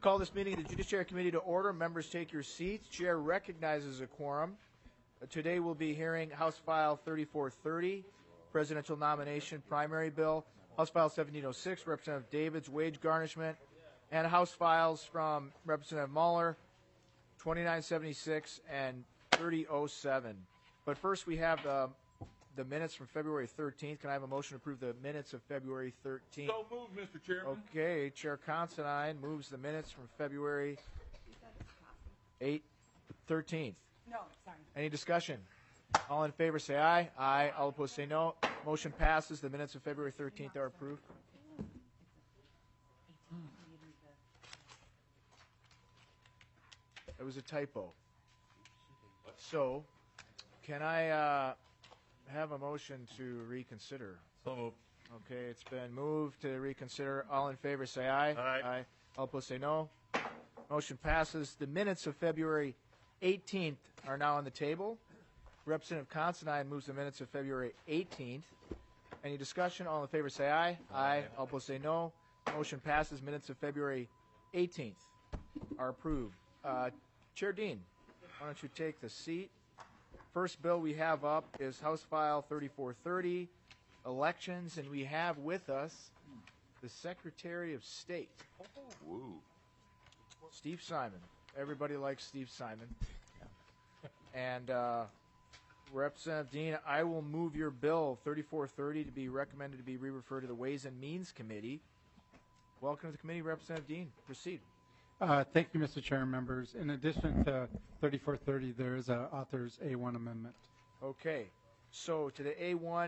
Call this meeting of the Judiciary Committee to order. Members, take your seats. Chair recognizes a quorum. Today we'll be hearing House File 3430, Presidential Nomination Primary Bill, House File 1706, Representative David's Wage Garnishment, and House Files from Representative Mueller, 2976 and 3007. But first we have the minutes from February 13th. Can I have a motion to approve the minutes of February 13th? So moved, Mr. Chairman. Okay, Chair Considine moves the minutes from February 13th. No, sorry. Any discussion? All in favor say aye. Aye. All opposed say no. Motion passes. The minutes of February 13th are approved. It was a typo. So, can I have a motion to reconsider? So moved. Okay, it's been moved to reconsider. All in favor say aye. Aye. All opposed say no. Motion passes. The minutes of February 18th are now on the table. Representative Considine moves the minutes of February 18th. Any discussion? All in favor say aye. Aye. All opposed say no. Motion passes. Minutes of February 18th are approved. Chair Dean, why don't you take the seat? First bill we have up is House File 3430, Elections, and we have with us the Secretary of State, Woo. Steve Simon. Everybody likes Steve Simon. And Representative Dean, I will move your bill 3430 to be recommended to be re-referred to the Ways and Means Committee. Welcome to the committee, Representative Dean. Proceed. Thank you, Mr. Chair and members. In addition to 3430, there is an author's A1 amendment. Okay. So to the A1,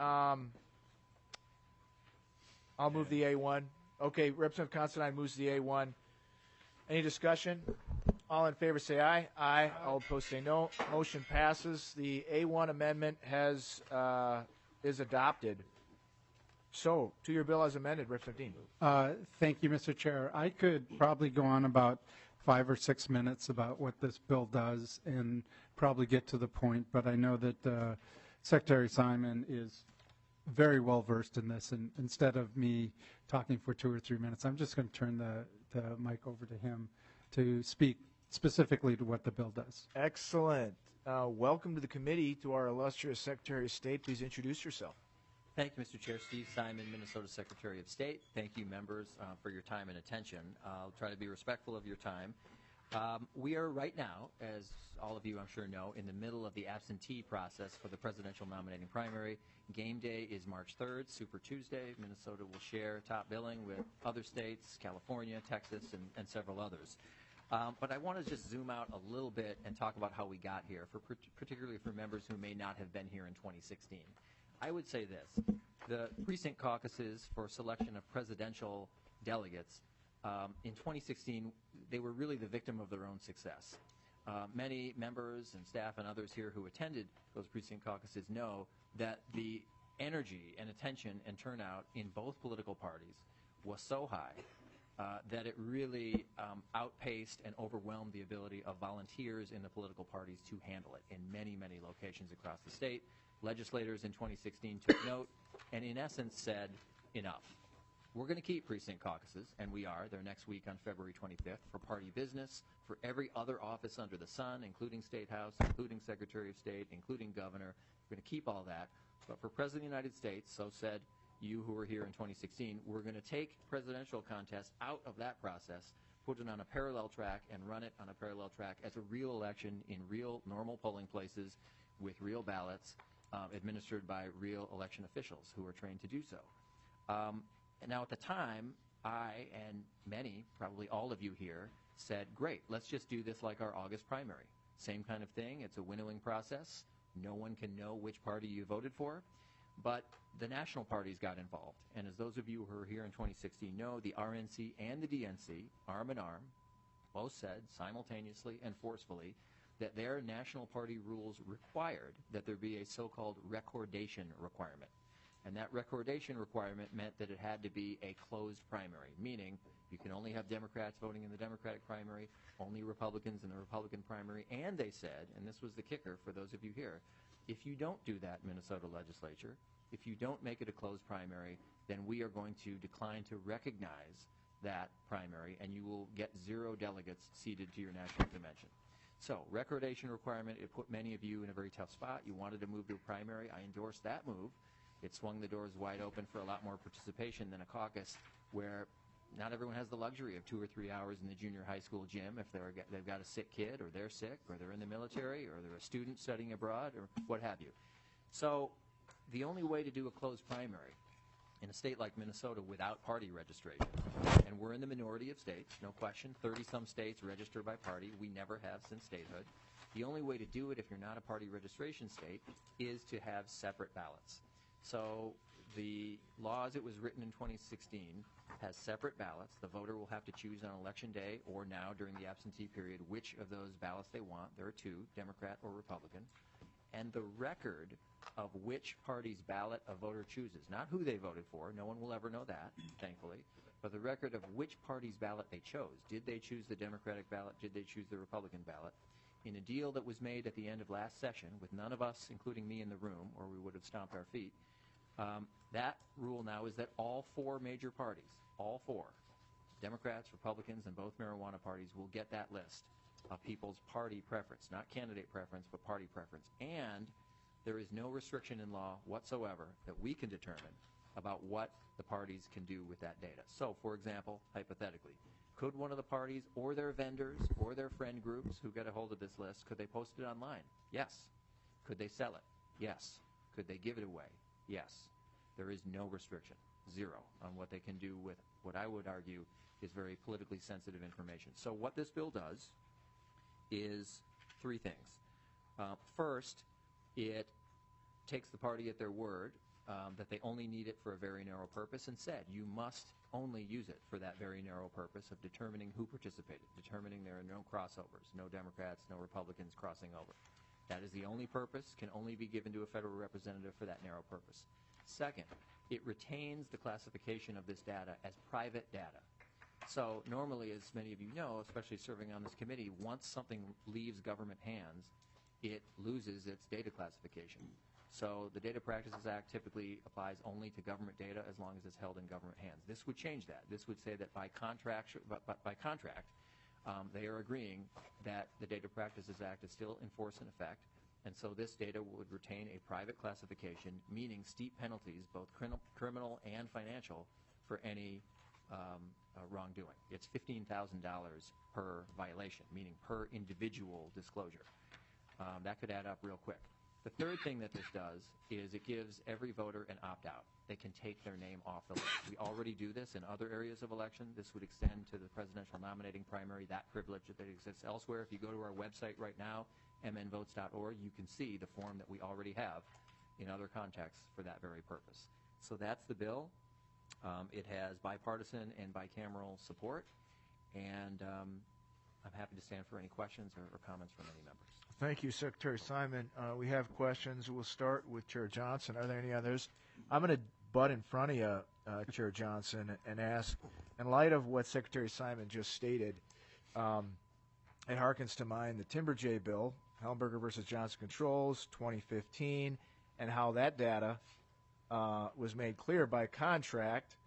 I'll move the A1. Okay, Representative Considine moves the A1. Any discussion? All in favor say aye. Aye. All opposed say no. Motion passes. The A1 amendment is adopted. So, to your bill as amended, Representative Dean. Thank you, Mr. Chair. I could probably go on about 5 or 6 minutes about what this bill does and probably get to the point, but I know that Secretary Simon is very well versed in this, and instead of me talking for 2 or 3 minutes, I'm just going to turn the mic over to him to speak specifically to what the bill does. Excellent. Welcome to the committee, to our illustrious Secretary of State. Please introduce yourself. Thank you, Mr. Chair. Steve Simon, Minnesota Secretary of State. Thank you, members, for your time and attention. I'll try to be respectful of your time. We are right now, as all of you I'm sure know, in the middle of the absentee process for the presidential nominating primary. Game day is March 3rd, Super Tuesday. Minnesota will share top billing with other states, California, Texas, and several others. But I want to just zoom out a little bit and talk about how we got here, particularly for members who may not have been here in 2016. I would say this. The precinct caucuses for selection of presidential delegates in 2016, they were really the victim of their own success. Many members and staff and others here who attended those precinct caucuses know that the energy and attention and turnout in both political parties was so high that it really outpaced and overwhelmed the ability of volunteers in the political parties to handle it in many, many locations across the state. Legislators in 2016 took note and, in essence, said, enough. We're going to keep precinct caucuses, and we are. They're next week on February 25th for party business, for every other office under the sun, including State House, including Secretary of State, including Governor. We're going to keep all that. But for President of the United States, so said you who were here in 2016, we're going to take presidential contests out of that process, put it on a parallel track, and run it on a parallel track as a real election in real normal polling places with real ballots. Administered by real election officials who are trained to do so. And now at the time, I and many, probably all of you here, said, great, let's just do this like our August primary. Same kind of thing. It's a winnowing process. No one can know which party you voted for. But the national parties got involved. And as those of you who were here in 2016 know, the RNC and the DNC, arm in arm, both said simultaneously and forcefully that their national party rules required that there be a so-called recordation requirement. And that recordation requirement meant that it had to be a closed primary, meaning you can only have Democrats voting in the Democratic primary, only Republicans in the Republican primary, and they said, and this was the kicker for those of you here, if you don't do that, Minnesota legislature, if you don't make it a closed primary, then we are going to decline to recognize that primary, and you will get 0 delegates seated to your national convention. So, recordation requirement, it put many of you in a very tough spot. You wanted to move to a primary. I endorsed that move. It swung the doors wide open for a lot more participation than a caucus, where not everyone has the luxury of 2 or 3 hours in the junior high school gym if they've got a sick kid, or they're sick, or they're in the military, or they're a student studying abroad, or what have you. So the only way to do a closed primary in a state like Minnesota without party registration, and we're in the minority of states, no question, 30-some states register by party. We never have since statehood. The only way to do it if you're not a party registration state is to have separate ballots. So the law as it was written in 2016 has separate ballots. The voter will have to choose on election day or now during the absentee period which of those ballots they want. There are 2, Democrat or Republican. And the record of which party's ballot a voter chooses, not who they voted for, no one will ever know that, thankfully, but the record of which party's ballot they chose. Did they choose the Democratic ballot? Did they choose the Republican ballot? In a deal that was made at the end of last session with none of us, including me, in the room, or we would have stomped our feet, that rule now is that all 4 major parties, all 4, Democrats, Republicans, and both marijuana parties will get that list of people's party preference, not candidate preference, but party preference. And there is no restriction in law whatsoever that we can determine about what the parties can do with that data. So, for example, hypothetically, could one of the parties or their vendors or their friend groups who get a hold of this list, could they post it online? Yes. Could they sell it? Yes. Could they give it away? Yes. There is no restriction, 0, on what they can do with what I would argue is very politically sensitive information. So what this bill does is 3 things. First, it takes the party at their word that they only need it for a very narrow purpose and said you must only use it for that very narrow purpose of determining who participated, determining there are no crossovers, no Democrats, no Republicans crossing over. That is the only purpose, can only be given to a federal representative for that narrow purpose. Second, it retains the classification of this data as private data. So normally, as many of you know, especially serving on this committee, once something leaves government hands, it loses its data classification. So the Data Practices Act typically applies only to government data as long as it's held in government hands. This would change that. This would say that by contract, they are agreeing that the Data Practices Act is still in force and effect, and so this data would retain a private classification, meaning steep penalties, both criminal and financial, for any wrongdoing. It's $15,000 per violation, meaning per individual disclosure. That could add up real quick. The third thing that this does is it gives every voter an opt-out. They can take their name off the list. We already do this in other areas of election. This would extend to the presidential nominating primary, that privilege that exists elsewhere. If you go to our website right now, mnvotes.org, you can see the form that we already have in other contexts for that very purpose. So that's the bill. It has bipartisan and bicameral support, and I'm happy to stand for any questions or comments from any members. Thank you, Secretary Simon. We have questions. We'll start with Chair Johnson. Are there any others? I'm going to butt in front of you, Chair Johnson, and ask, in light of what Secretary Simon just stated, it harkens to mind the Timber J bill, Helmberger versus Johnson Controls, 2015, and how that data was made clear by contract,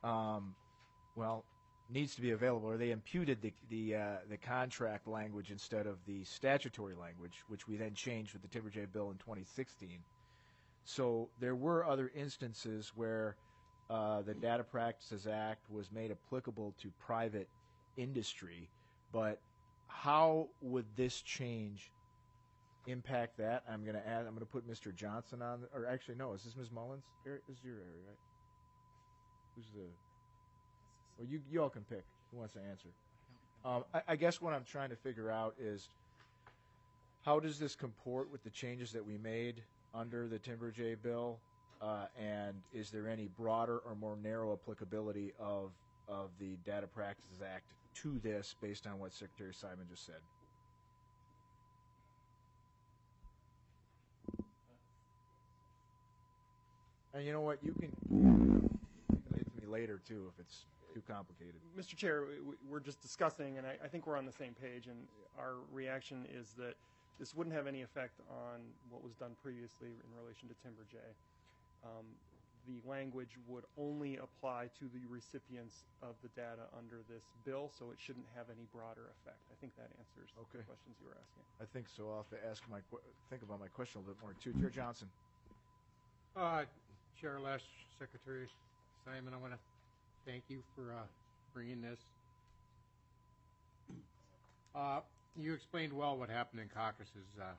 needs to be available, or they imputed the contract language instead of the statutory language, which we then changed with the Timber J bill in 2016. So there were other instances where the Data Practices Act was made applicable to private industry, but how would this change impact that? I'm going to put Mr. Johnson on, or actually no, is this Ms. Mullins? This is your area, right? Who's the? Well, you all can pick who wants to answer. I guess what I'm trying to figure out is how does this comport with the changes that we made under the Timber J bill, and is there any broader or more narrow applicability of the Data Practices Act to this based on what Secretary Simon just said? And you know what, you can get to me later too if it's too complicated. Mr. Chair, we're just discussing, and I think we're on the same page, and our reaction is that this wouldn't have any effect on what was done previously in relation to Timber J. the language would only apply to the recipients of the data under this bill, so it shouldn't have any broader effect. I think that answers Okay. the questions you were asking. I think so. I'll have to think about my question a little bit more too. Chair Johnson. Chair Lesh, Secretary Simon, I want to thank you for bringing this. You explained well what happened in caucuses in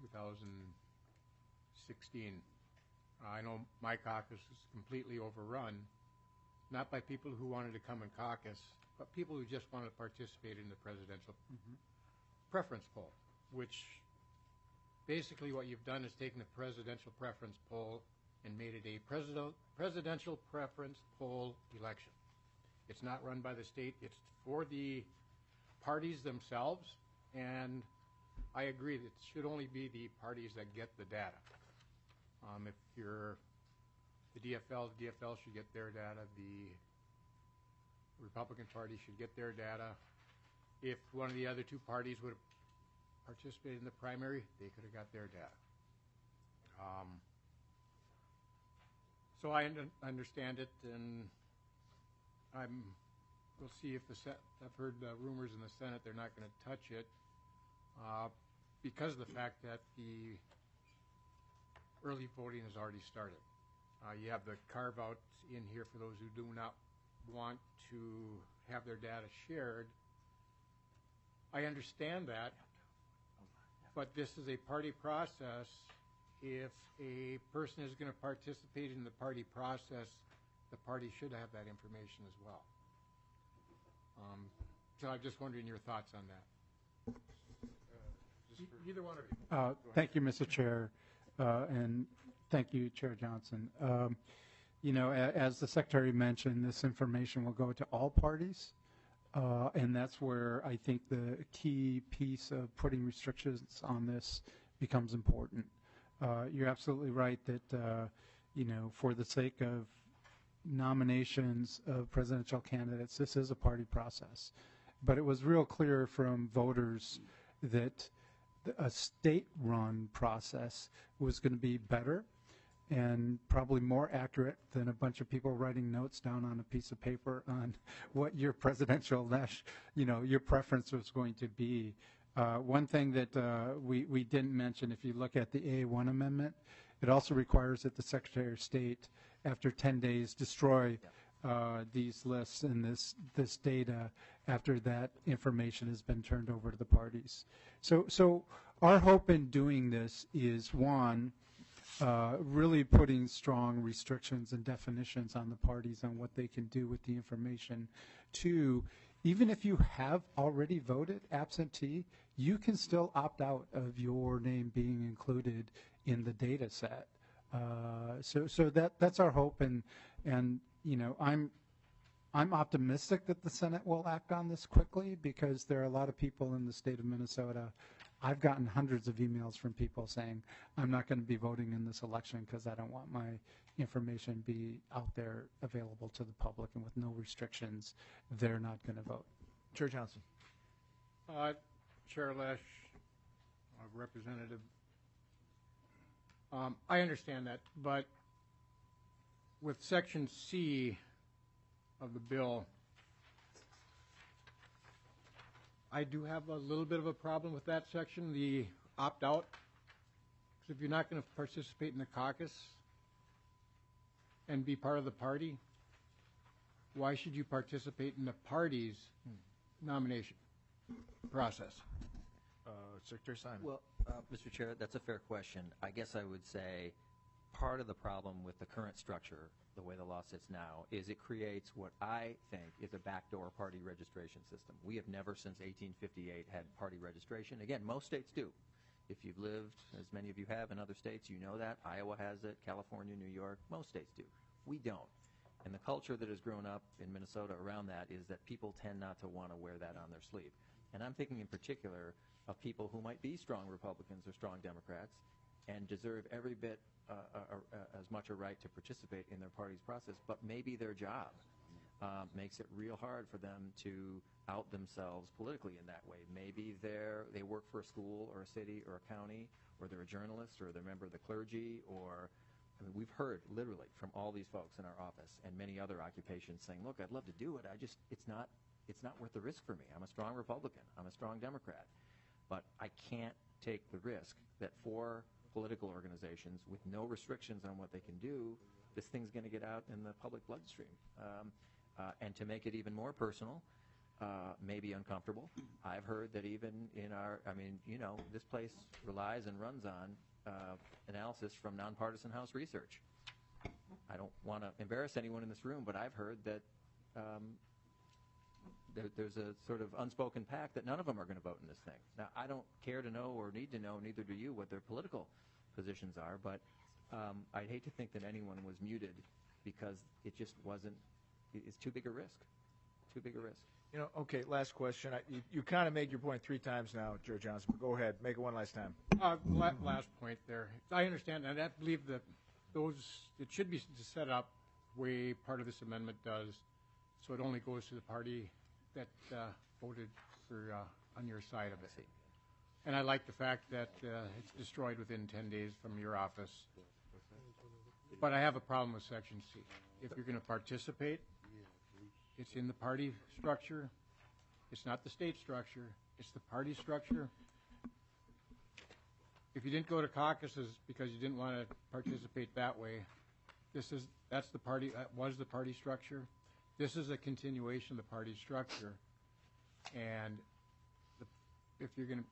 2016. I know my caucus was completely overrun, not by people who wanted to come and caucus, but people who just wanted to participate in the presidential preference poll, which basically what you've done is taken the presidential preference poll and made it a presidential preference poll election. It's not run by the state. It's for the parties themselves, and I agree that it should only be the parties that get the data. If you're the DFL should get their data. The Republican Party should get their data. If one of the other two parties would have participated in the primary, they could have got their data. So I understand it, and we'll see if I've heard rumors in the Senate they're not going to touch it because of the fact that the early voting has already started. You have the carve-out in here for those who do not want to have their data shared. I understand that, but this is a party process. If a person is going to participate in the party process, the party should have that information as well. So I'm just wondering your thoughts on that. Either one of you. Thank you, Mr. Chair, and thank you, Chair Johnson. You know, as the Secretary mentioned, this information will go to all parties, and that's where I think the key piece of putting restrictions on this becomes important. You're absolutely right that, you know, for the sake of nominations of presidential candidates, this is a party process. But it was real clear from voters that a state-run process was going to be better and probably more accurate than a bunch of people writing notes down on a piece of paper on what your presidential, you know, your preference was going to be. One thing that we didn't mention, if you look at the AA1 amendment, it also requires that the Secretary of State, after 10 days, destroy these lists and this data after that information has been turned over to the parties. So our hope in doing this is, one, really putting strong restrictions and definitions on the parties on what they can do with the information. Two, even if you have already voted absentee, you can still opt out of your name being included in the data set. So that's our hope, and you know, I'm optimistic that the Senate will act on this quickly because there are a lot of people in the state of Minnesota. I've gotten hundreds of emails from people saying, I'm not going to be voting in this election because I don't want my information be out there available to the public, and with no restrictions, they're not going to vote. Chair Johnson. Chair Lesh, Representative, I understand that, but with Section C of the bill, I do have a little bit of a problem with that section, the opt-out. Because if you're not going to participate in the caucus and be part of the party, why should you participate in the party's nomination process? Secretary Simon. Well, Mr. Chair, that's a fair question. I guess I would say part of the problem with the current structure, the way the law sits now, is it creates what I think is a backdoor party registration system. We have never since 1858 had party registration. Again, most states do. If you've lived, as many of you have, in other states, you know that. Iowa has it, California, New York, most states do. We don't. And the culture that has grown up in Minnesota around that is that people tend not to want to wear that on their sleeve. And I'm thinking in particular of people who might be strong Republicans or strong Democrats and deserve every bit as much a right to participate in their party's process, but maybe their job makes it real hard for them to out themselves politically in that way. Maybe they work for a school or a city or a county, or they're a journalist, or they're a member of the clergy, or I mean, we've heard literally from all these folks in our office and many other occupations saying, look, I'd love to do it. It's not worth the risk for me. I'm a strong Republican. I'm a strong Democrat. But I can't take the risk that 4 political organizations with no restrictions on what they can do, this thing's going to get out in the public bloodstream. And to make it even more personal, maybe uncomfortable, I've heard that even in this place relies and runs on analysis from nonpartisan House research. I don't want to embarrass anyone in this room, but I've heard that there's a sort of unspoken pact that none of them are going to vote in this thing. Now, I don't care to know or need to know, neither do you, what their political positions are, but I'd hate to think that anyone was muted because it just wasn't, it's too big a risk. Too big a risk. Okay, last question. You kind of made your point 3 times now, Joe Johnson, but go ahead. Make it one last time. Last point there. I understand, and I believe that it should be set up way part of this amendment does, so it only goes to the party that voted for on your side of it. And I like the fact that it's destroyed within 10 days from your office. But I have a problem with Section C. If you're going to participate, it's in the party structure. It's not the state structure. It's the party structure. If you didn't go to caucuses because you didn't want to participate that way, that was the party structure. This is a continuation of the party structure. And if you're going to,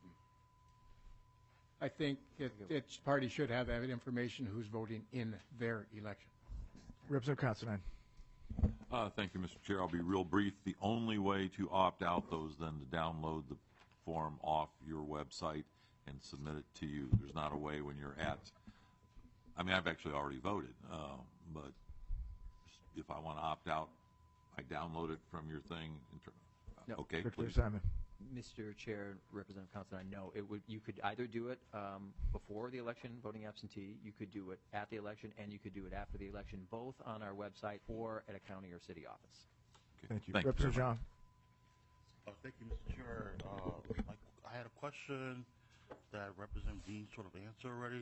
I think each party should have that information who's voting in their election. Representative Considine. Thank you, Mr. Chair. I'll be real brief. The only way to opt out, though, is then to download the form off your website and submit it to you. There's not a way when you're I've actually already voted, but if I want to opt out, I download it from your thing. No. Okay, Secretary please. Simon. Mr. Chair, Representative Considine, no. You could either do it before the election, voting absentee. You could do it at the election, and you could do it after the election, both on our website or at a county or city office. Okay. Thank you. very Representative John. Thank you, Mr. Chair. I had a question that Representative Dean sort of answered already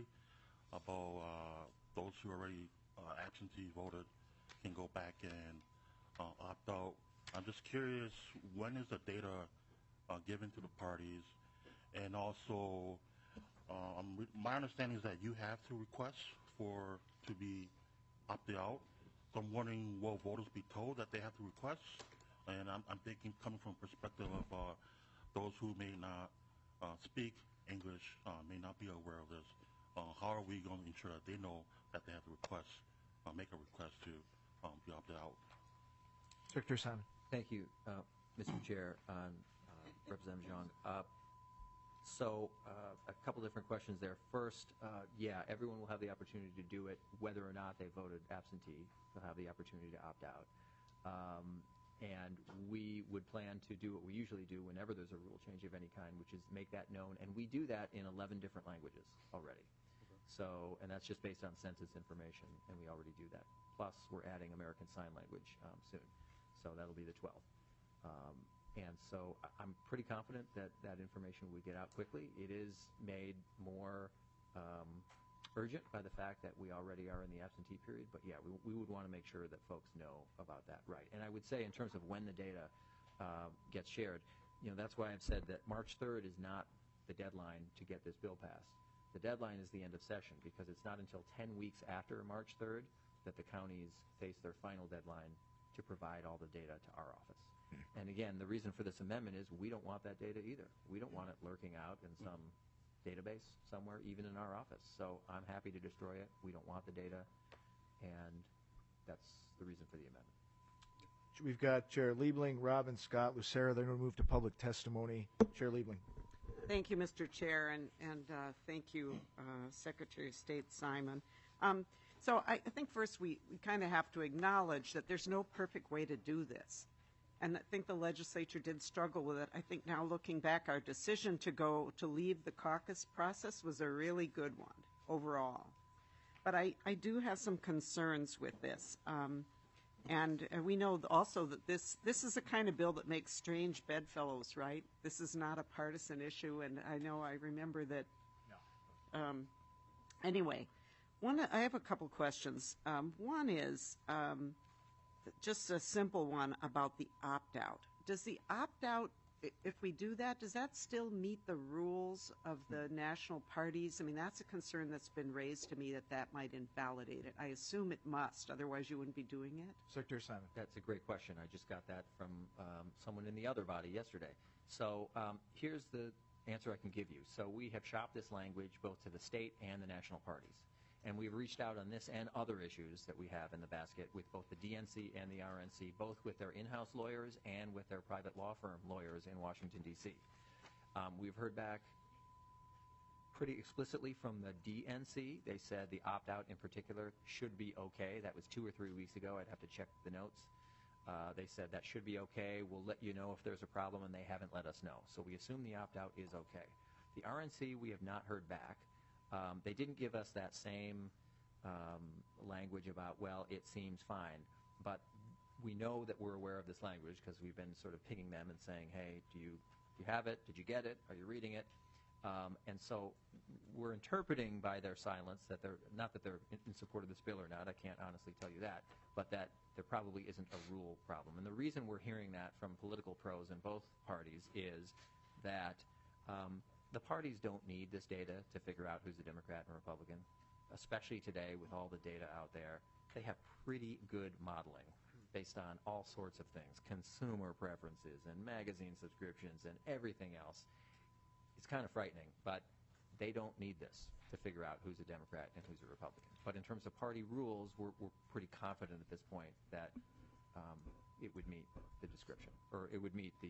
about those who already absentee voted can go back and opt out. I'm just curious, when is the data given to the parties? And also, my understanding is that you have to request to be opted out. So I'm wondering, will voters be told that they have to request? And I'm thinking, coming from perspective of those who may not speak English, may not be aware of this. How are we going to ensure that they know that they have to make a request to be opted out? Secretary Simon. Thank you, Mr. Chair, Representative Zhang. So a couple different questions there. First, everyone will have the opportunity to do it whether or not they voted absentee. They'll have the opportunity to opt out. And we would plan to do what we usually do whenever there's a rule change of any kind, which is make that known. And we do that in 11 different languages already. Okay. So, and that's just based on census information, and we already do that. Plus, we're adding American Sign Language soon. So that'll be the 12th. And so I'm pretty confident that that information would get out quickly. It is made more urgent by the fact that we already are in the absentee period. But yeah, we would want to make sure that folks know about that right. And I would say in terms of when the data gets shared, that's why I've said that March 3rd is not the deadline to get this bill passed. The deadline is the end of session because it's not until 10 weeks after March 3rd that the counties face their final deadline to provide all the data to our office. And again, the reason for this amendment is we don't want that data either. We don't want it lurking out in some database somewhere, even in our office. So I'm happy to destroy it. We don't want the data, and that's the reason for the amendment. We've got Chair Liebling, Robin, Scott, Lucero. They're going to move to public testimony. Chair Liebling. Thank you, Mr. Chair, and thank you, Secretary of State Simon. So I think first we kind of have to acknowledge that there's no perfect way to do this. And I think the legislature did struggle with it. I think now looking back, our decision to leave the caucus process was a really good one overall. But I do have some concerns with this. And we know also that this is a kind of bill that makes strange bedfellows, right? This is not a partisan issue, and I remember that. Anyway, I have a couple questions. One is just a simple one about the opt-out. Does the opt-out, if we do that, does that still meet the rules of the national parties? I mean, that's a concern that's been raised to me, that might invalidate it. I assume it must, otherwise you wouldn't be doing it. Secretary Simon. That's a great question. I just got that from someone in the other body yesterday. So here's the answer I can give you. So we have shopped this language both to the state and the national parties. And we've reached out on this and other issues that we have in the basket with both the DNC and the RNC, both with their in-house lawyers and with their private law firm lawyers in Washington, D.C. We've heard back pretty explicitly from the DNC. They said the opt-out in particular should be okay. That was 2 or 3 weeks ago. I'd have to check the notes. They said that should be okay. We'll let you know if there's a problem, and they haven't let us know. So we assume the opt-out is okay. The RNC, we have not heard back. They didn't give us that same language about, well, it seems fine. But we know that we're aware of this language because we've been sort of pinging them and saying, hey, do you have it? Did you get it? Are you reading it? And so we're interpreting by their silence that they're, not that they're in support of this bill or not, I can't honestly tell you that, but that there probably isn't a rule problem. And the reason we're hearing that from political pros in both parties is that the parties don't need this data to figure out who's a Democrat and Republican, especially today with all the data out there. They have pretty good modeling based on all sorts of things, consumer preferences and magazine subscriptions and everything else. It's kind of frightening, but they don't need this to figure out who's a Democrat and who's a Republican. But in terms of party rules, we're pretty confident at this point that it would meet the description, or it would meet the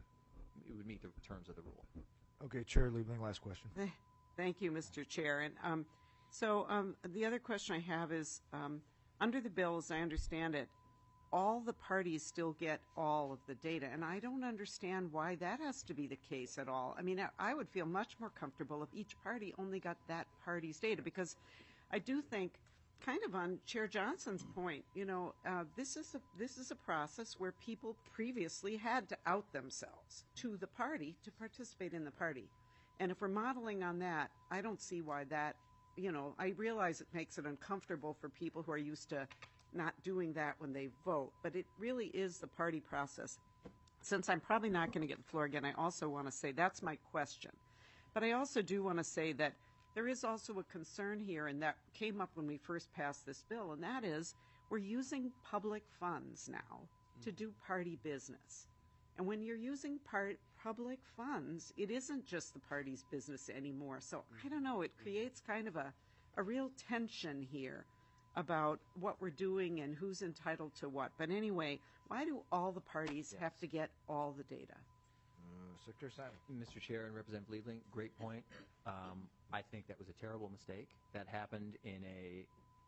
terms of the rule. Okay, Chair Liebling, last question. Thank you, Mr. Chair. And the other question I have is, under the bill, as I understand it, all the parties still get all of the data, and I don't understand why that has to be the case at all. I mean, I would feel much more comfortable if each party only got that party's data, because I do think, kind of on Chair Johnson's point, this is a process where people previously had to out themselves to the party to participate in the party. And if we're modeling on that, I don't see why that, I realize it makes it uncomfortable for people who are used to not doing that when they vote, but it really is the party process. Since I'm probably not going to get the floor again, I also want to say that's my question. But I also do want to say that there is also a concern here, and that came up when we first passed this bill, and that is we're using public funds now to do party business. And when you're using public funds, it isn't just the party's business anymore. So I don't know, it creates kind of a real tension here about what we're doing and who's entitled to what. But anyway, why do all the parties have to get all the data? Secretary Simon. Mr. Chair and Representative Liebling, great point. I think that was a terrible mistake. That happened in a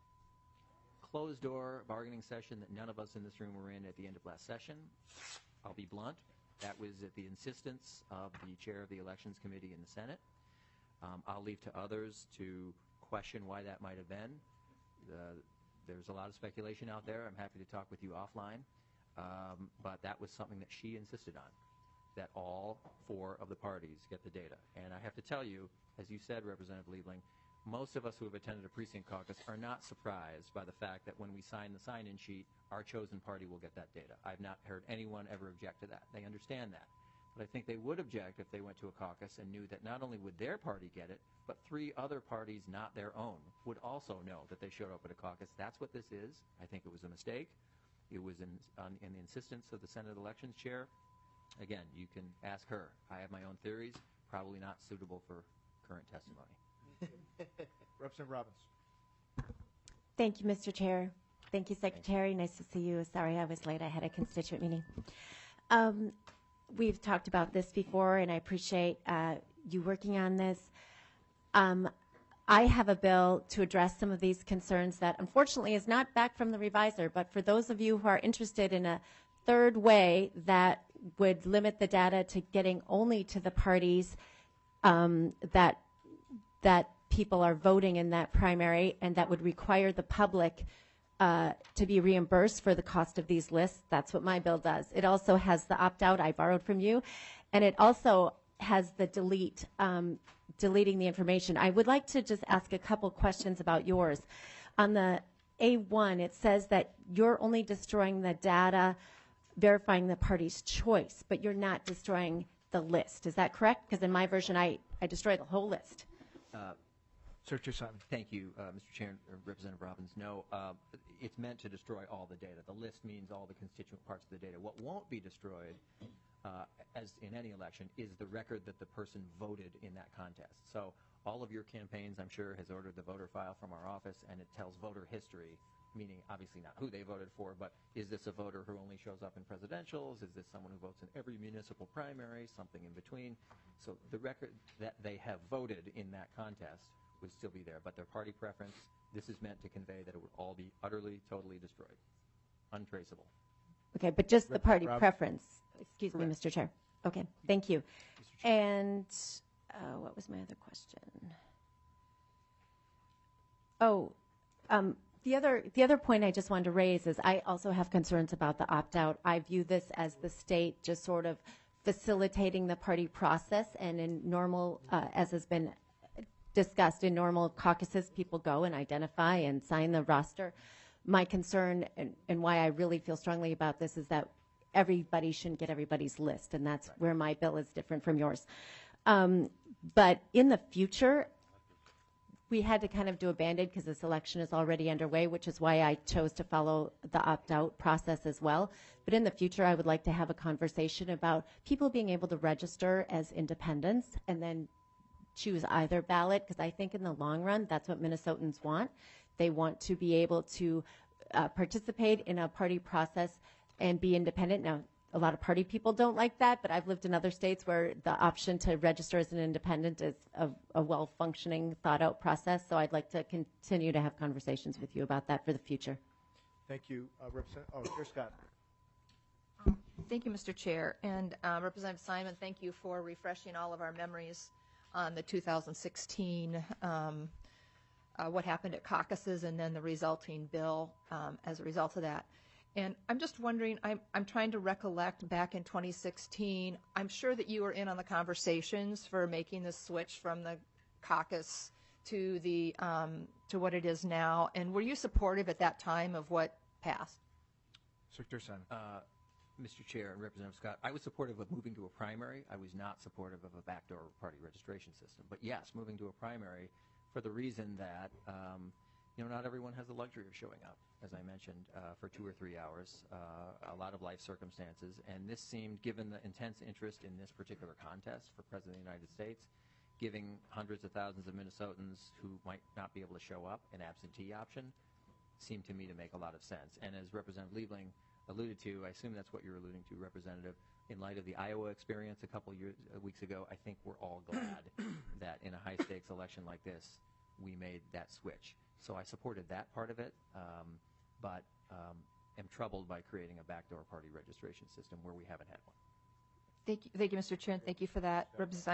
closed-door bargaining session that none of us in this room were in at the end of last session. I'll be blunt. That was at the insistence of the chair of the Elections Committee in the Senate. I'll leave to others to question why that might have been. There's a lot of speculation out there. I'm happy to talk with you offline. But that was something that she insisted on, that all 4 of the parties get the data. And I have to tell you, as you said, Representative Liebling, most of us who have attended a precinct caucus are not surprised by the fact that when we sign the sign-in sheet, our chosen party will get that data. I've not heard anyone ever object to that. They understand that. But I think they would object if they went to a caucus and knew that not only would their party get it, but 3 other parties, not their own, would also know that they showed up at a caucus. That's what this is. I think it was a mistake. It was in the insistence of the Senate Elections Chair. Again, you can ask her. I have my own theories, probably not suitable for current testimony. Representative Robbins. Thank you, Mr. Chair. Thank you, Secretary. Nice to see you. Sorry I was late. I had a constituent meeting. We've talked about this before, and I appreciate you working on this. I have a bill to address some of these concerns that unfortunately is not back from the reviser, but for those of you who are interested in a third way that would limit the data to getting only to the parties that people are voting in that primary, and that would require the public to be reimbursed for the cost of these lists. That's what my bill does. It also has the opt-out I borrowed from you, and it also has the delete deleting the information. I would like to just ask a couple questions about yours. On the A1, it says that you're only destroying the data verifying the party's choice, but you're not destroying the list. Is that correct? Because in my version, I destroy the whole list. Secretary Simon. Thank you, Mr. Chair and Representative Robbins. No, it's meant to destroy all the data. The list means all the constituent parts of the data. What won't be destroyed, as in any election, is the record that the person voted in that contest. So all of your campaigns, I'm sure, has ordered the voter file from our office, and it tells voter history, meaning obviously not who they voted for, but is this a voter who only shows up in presidentials? Is this someone who votes in every municipal primary, something in between? So the record that they have voted in that contest would still be there, but their party preference, this is meant to convey that it would all be utterly, totally destroyed, untraceable. Okay, but just the party Rob? preference. Excuse me, Mr. Chair. Okay, thank you. And what was my other question? Oh, the other point I just wanted to raise is I also have concerns about the opt-out. I view this as the state just sort of facilitating the party process, and in normal, as has been discussed, in normal caucuses, people go and identify and sign the roster. My concern and why I really feel strongly about this is that everybody shouldn't get everybody's list, and that's where my bill is different from yours. But in the future, we had to kind of do a Band-Aid because this election is already underway, which is why I chose to follow the opt-out process as well. But in the future, I would like to have a conversation about people being able to register as independents and then choose either ballot, because I think in the long run, that's what Minnesotans want. They want to be able to participate in a party process and be independent. Now, a lot of party people don't like that, but I've lived in other states where the option to register as an independent is a well-functioning, thought-out process. So I'd like to continue to have conversations with you about that for the future. Thank you, Chair Scott. Thank you, Mr. Chair. And Representative Simon, thank you for refreshing all of our memories on the 2016, what happened at caucuses and then the resulting bill as a result of that. And I'm just wondering, I'm trying to recollect back in 2016, I'm sure that you were in on the conversations for making the switch from the caucus to the to what it is now. And were you supportive at that time of what passed? Secretary Simon. Mr. Chair and Representative Scott, I was supportive of moving to a primary. I was not supportive of a backdoor party registration system. But yes, moving to a primary for the reason that not everyone has the luxury of showing up, as I mentioned, for 2 or 3 hours, a lot of life circumstances. And this seemed, given the intense interest in this particular contest for President of the United States, giving hundreds of thousands of Minnesotans who might not be able to show up an absentee option seemed to me to make a lot of sense. And as Representative Liebling alluded to, I assume that's what you're alluding to, Representative, in light of the Iowa experience a couple weeks ago, I think we're all glad that in a high-stakes election like this, we made that switch. So I supported that part of it, but am troubled by creating a backdoor party registration system where we haven't had one. Thank you, Mr. Chair, and thank you for that.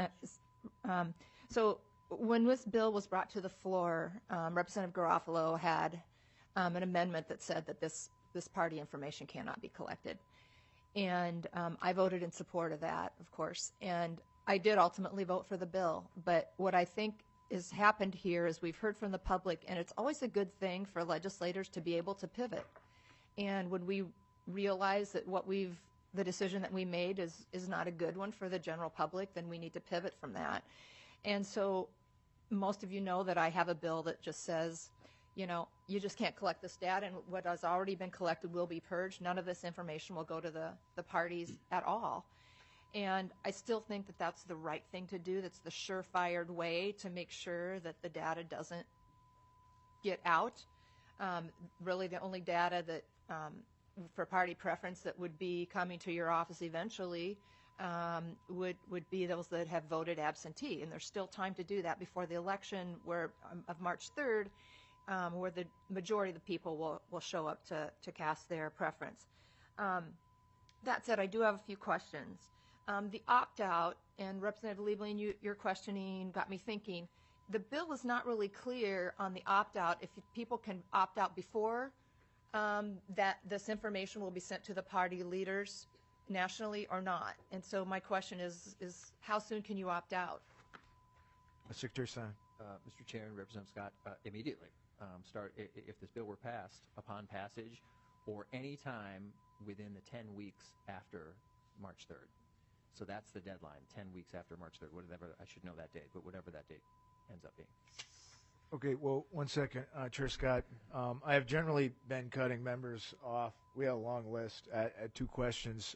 So when this bill was brought to the floor, Representative Garofalo had an amendment that said that this party information cannot be collected. And I voted in support of that, of course. And I did ultimately vote for the bill. But what I think has happened here is we've heard from the public, and it's always a good thing for legislators to be able to pivot. And when we realize that the decision that we made is not a good one for the general public, then we need to pivot from that. And so most of you know that I have a bill that just says, you just can't collect this data, and what has already been collected will be purged. None of this information will go to the parties at all. And I still think that that's the right thing to do. That's the surefire way to make sure that the data doesn't get out. Really, the only data that for party preference that would be coming to your office eventually would be those that have voted absentee. And there's still time to do that before the election of March 3rd, where the majority of the people will show up to cast their preference. That said, I do have a few questions. The opt-out, and Representative Liebling, your questioning got me thinking. The bill is not really clear on the opt-out if people can opt out before that this information will be sent to the party leaders nationally or not. And so my question is how soon can you opt out? Secretary Simon. Mr. Chair and Representative Scott, immediately if this bill were passed upon passage or any time within the 10 weeks after March 3rd. So that's the deadline, 10 weeks after March 3rd, whatever, I should know that date, but whatever that date ends up being. Okay, well, 1 second, Chair Scott. I have generally been cutting members off. We have a long list at 2 questions.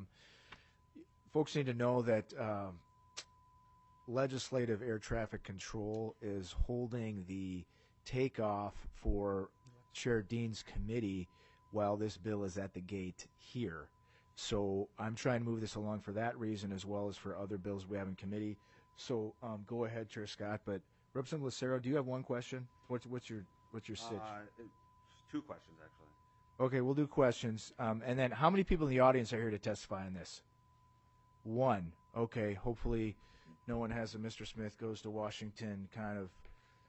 Folks need to know that Legislative Air Traffic Control is holding the takeoff for Chair Dean's committee while this bill is at the gate here. So I'm trying to move this along for that reason as well as for other bills we have in committee. So go ahead, Chair Scott. But Representative Lucero, do you have one question? What's your sitch? It's 2 questions, actually. Okay, we'll do questions. And then how many people in the audience are here to testify on this? 1. Okay, hopefully no one has a Mr. Smith goes to Washington kind of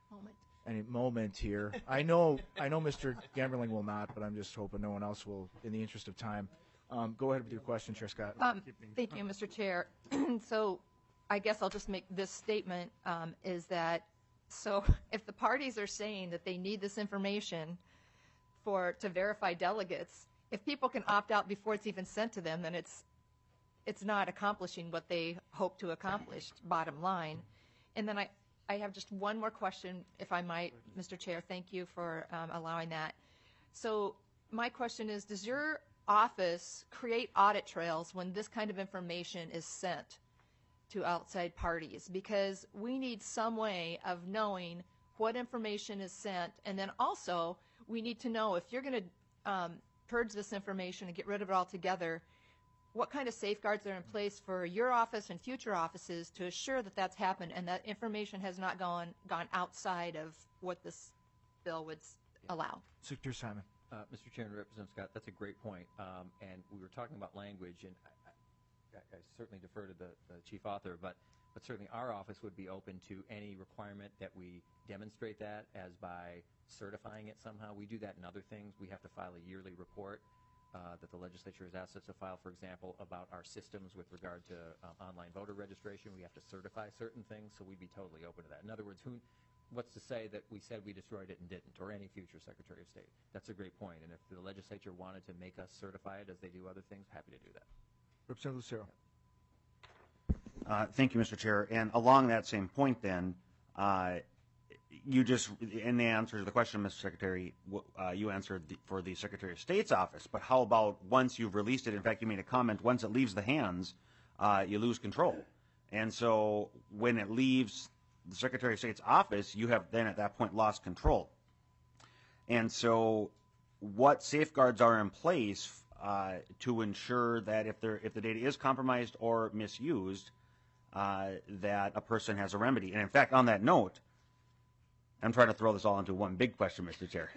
moment here. I know Mr. Gamberling will not, but I'm just hoping no one else will in the interest of time. Go ahead with your question, Chair Scott. Thank you, Mr. Chair. So I guess I'll just make this statement, is that so if the parties are saying that they need this information to verify delegates, if people can opt out before it's even sent to them, then it's not accomplishing what they hope to accomplish, bottom line. And then I have just one more question, if I might, Mr. Chair. Thank you for allowing that. So my question is, does your office create audit trails when this kind of information is sent to outside parties? Because we need some way of knowing what information is sent, and then also we need to know if you're going to purge this information and get rid of it altogether, what kind of safeguards are in place for your office and future offices to assure that that's happened and that information has not gone outside of what this bill would allow? Secretary Simon. Mr. Chair and Representative Scott, that's a great point. And we were talking about language, and I certainly defer to the chief author, but certainly our office would be open to any requirement that we demonstrate that as by certifying it somehow. We do that in other things. We have to file a yearly report that the legislature has asked us to file, for example, about our systems with regard to online voter registration. We have to certify certain things, so we'd be totally open to that. In other words, what's to say that we said we destroyed it and didn't, or any future Secretary of State? That's a great point, and if the legislature wanted to make us certify it as they do other things, happy to do that. Representative Lucero. Thank you, Mr. Chair. And along that same point then, you just, in the answer to the question, Mr. Secretary, you answered for the Secretary of State's office, but how about once you've released it, in fact, you made a comment, once it leaves the hands, you lose control. And so when it leaves the Secretary of State's office, you have then at that point lost control. And so what safeguards are in place to ensure that if the data is compromised or misused, that a person has a remedy? And in fact, on that note, I'm trying to throw this all into one big question, Mr. Chair.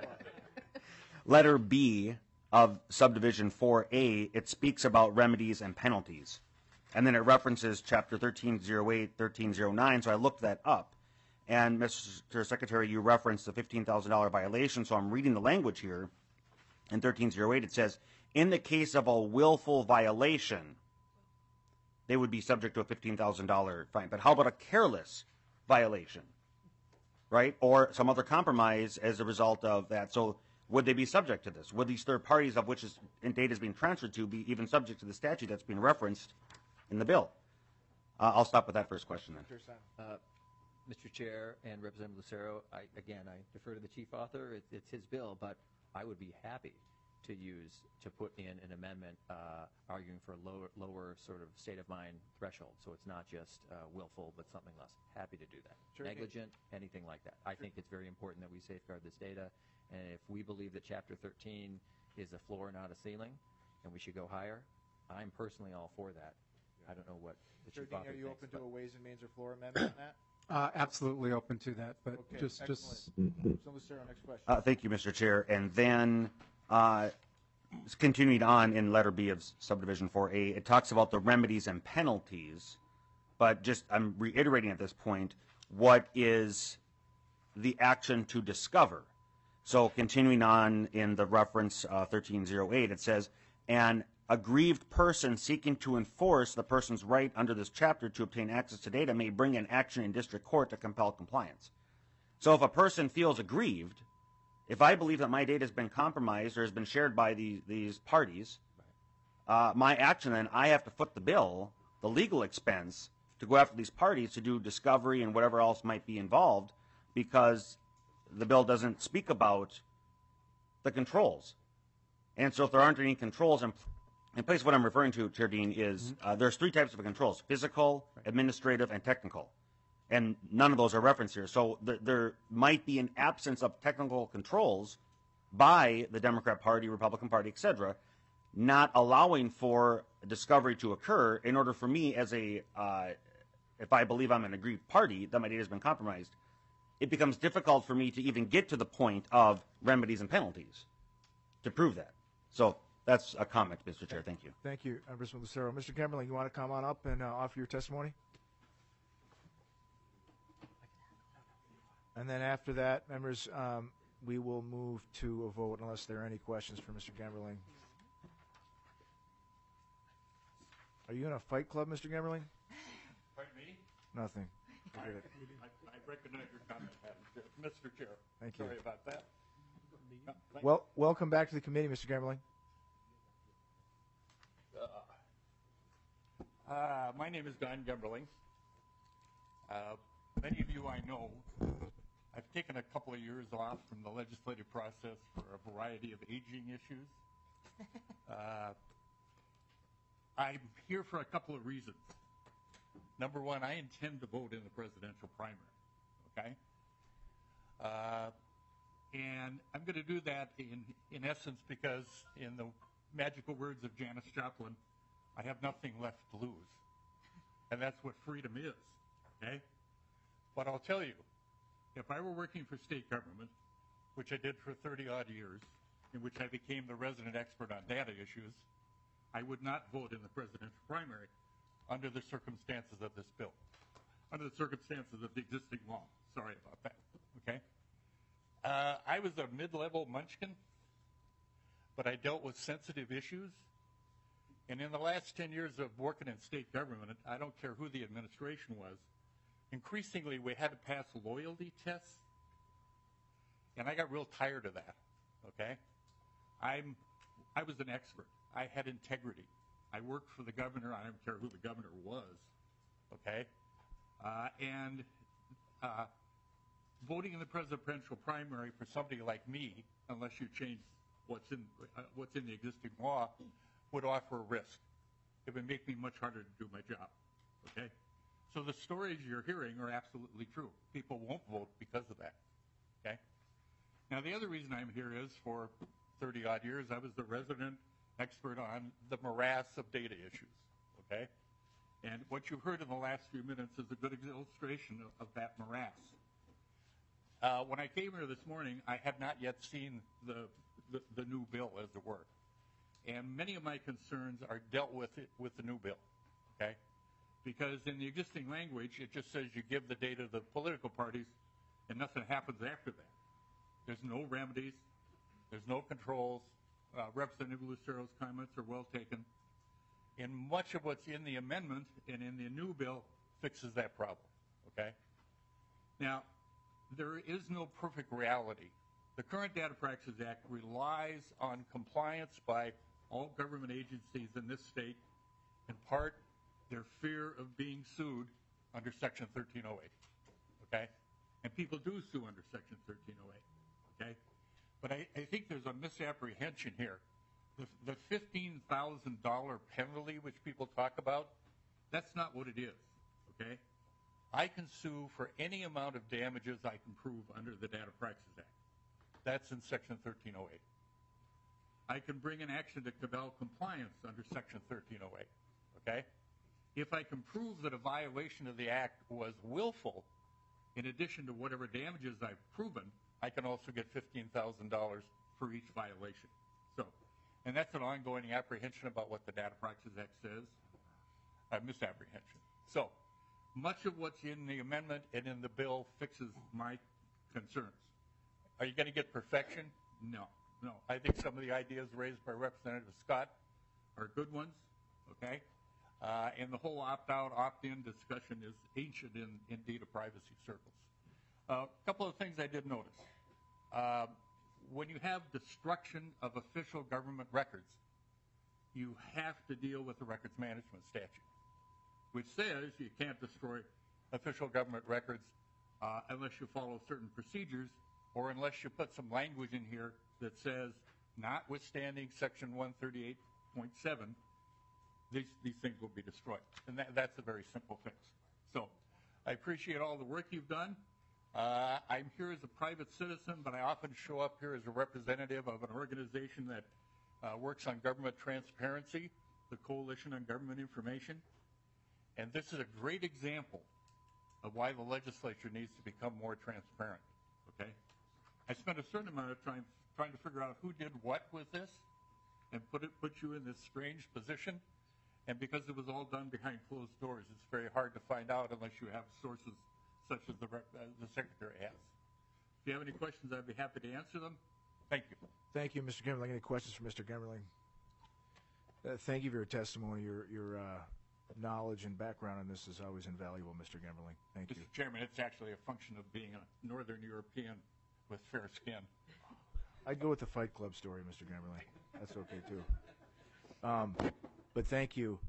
Letter B of subdivision 4A, it speaks about remedies and penalties. And then it references chapter 1308, 1309, so I looked that up. And Mr. Secretary, you referenced the $15,000 violation, so I'm reading the language here. In 1308, it says, in the case of a willful violation, they would be subject to a $15,000 fine. But how about a careless violation, right? Or some other compromise as a result of that. So would they be subject to this? Would these third parties of which data is being transferred to be even subject to the statute that's being referenced in the bill? I'll stop with that first question then. Mr. Chair and Representative Lucero, I defer to the chief author. It's his bill, but I would be happy to put in an amendment arguing for a lower sort of state of mind threshold, so it's not just willful but something less. Happy to do that. Sure. Negligent, anything like that. I think it's very important that we safeguard this data, and if we believe that Chapter 13 is a floor, not a ceiling, and we should go higher, I'm personally all for that. I don't know what the chief author thinks. Are you open to a Ways and Means or floor amendment on that? Absolutely open to that, but okay, just So, Lucero, next question. Thank you, Mr. Chair. And then continuing on in letter B of subdivision 4A, it talks about the remedies and penalties, but just I'm reiterating at this point, what is the action to discover? So continuing on in the reference 1308, it says, an aggrieved person seeking to enforce the person's right under this chapter to obtain access to data may bring an action in district court to compel compliance. So if a person feels aggrieved, if I believe that my data has been compromised or has been shared by these parties, my action then, I have to foot the bill, the legal expense, to go after these parties to do discovery and whatever else might be involved, because the bill doesn't speak about the controls. And so if there aren't any controls in place, what I'm referring to, Chair Dean, is there's three types of controls: physical, administrative, and technical. And none of those are referenced here. So there might be an absence of technical controls by the Democrat Party, Republican Party, et cetera, not allowing for discovery to occur in order for me as a, if I believe I'm an aggrieved party, that my data has been compromised, it becomes difficult for me to even get to the point of remedies and penalties to prove that. So that's a comment, Mr. Chair. Thank you. Thank you, Congressman Lucero. Mr. Gemmerling, you want to come on up and offer your testimony? And then after that, members, we will move to a vote unless there are any questions for Mr. Gemmerling. Are you in a fight club, Mr. Gemmerling? Pardon me? Nothing. I recognize your comment, Mr. Chair. Thank you. Sorry about that. Well, welcome back to the committee, Mr. Gemmerling. My name is Don Gemberling. Many of you I know. I've taken a couple of years off from the legislative process for a variety of aging issues. I'm here for a couple of reasons. Number one, I intend to vote in the presidential primary, okay? And I'm going to do that in essence because, in the magical words of Janis Joplin, I have nothing left to lose. And that's what freedom is, okay? But I'll tell you, if I were working for state government, which I did for 30-odd years, in which I became the resident expert on data issues, I would not vote in the presidential primary under the circumstances of this bill, under the circumstances of the existing law. Sorry about that, okay? I was a mid-level munchkin, but I dealt with sensitive issues. And in the last 10 years of working in state government, I don't care who the administration was, increasingly we had to pass loyalty tests, and I got real tired of that, okay? I was an expert. I had integrity. I worked for the governor. I don't care who the governor was, okay? Voting in the presidential primary for somebody like me, unless you change what's in the existing law, would offer a risk. It would make me much harder to do my job, okay? So the stories you're hearing are absolutely true. People won't vote because of that, okay? Now, the other reason I'm here is for 30-odd years, I was the resident expert on the morass of data issues, okay? And what you've heard in the last few minutes is a good illustration of that morass. When I came here this morning, I had not yet seen the new bill, as it were. And many of my concerns are dealt with the new bill, okay? Because in the existing language, it just says you give the data to the political parties and nothing happens after that. There's no remedies. There's no controls. Representative Lucero's comments are well taken. And much of what's in the amendment and in the new bill fixes that problem, okay? Now, there is no perfect reality. The current Data Practices Act relies on compliance by all government agencies in this state, in part their fear of being sued under Section 1308, okay? And people do sue under Section 1308, okay? But I think there's a misapprehension here. The $15,000 penalty which people talk about, that's not what it is, okay? I can sue for any amount of damages I can prove under the Data Practices Act. That's in Section 1308. I can bring an action to compel compliance under Section 1308, okay? If I can prove that a violation of the Act was willful, in addition to whatever damages I've proven, I can also get $15,000 for each violation. So, and that's an ongoing apprehension about what the Data Practices Act says, misapprehension. So, much of what's in the amendment and in the bill fixes my concerns. Are you going to get perfection? No. I think some of the ideas raised by Representative Scott are good ones, okay? And the whole opt-out, opt-in discussion is ancient in data privacy circles. A couple of things I did notice. When you have destruction of official government records, you have to deal with the records management statute, which says you can't destroy official government records unless you follow certain procedures or unless you put some language in here that says, notwithstanding section 138.7, these things will be destroyed. And that's a very simple fix. So I appreciate all the work you've done. I'm here as a private citizen, but I often show up here as a representative of an organization that works on government transparency, the Coalition on Government Information. And this is a great example of why the legislature needs to become more transparent, okay? I spent a certain amount of time trying to figure out who did what with this and put you in this strange position. And because it was all done behind closed doors, it's very hard to find out unless you have sources such as the Secretary has. If you have any questions, I'd be happy to answer them. Thank you. Thank you, Mr. Gemmerling. Any questions for Mr. Gemmerling? Thank you for your testimony. Your knowledge and background on this is always invaluable, Mr. Gemmerling. Thank you. Mr. Chairman, it's actually a function of being a Northern European with fair skin. I'd go with the Fight Club story, Mr. Gemmerling. That's okay, too. But thank you.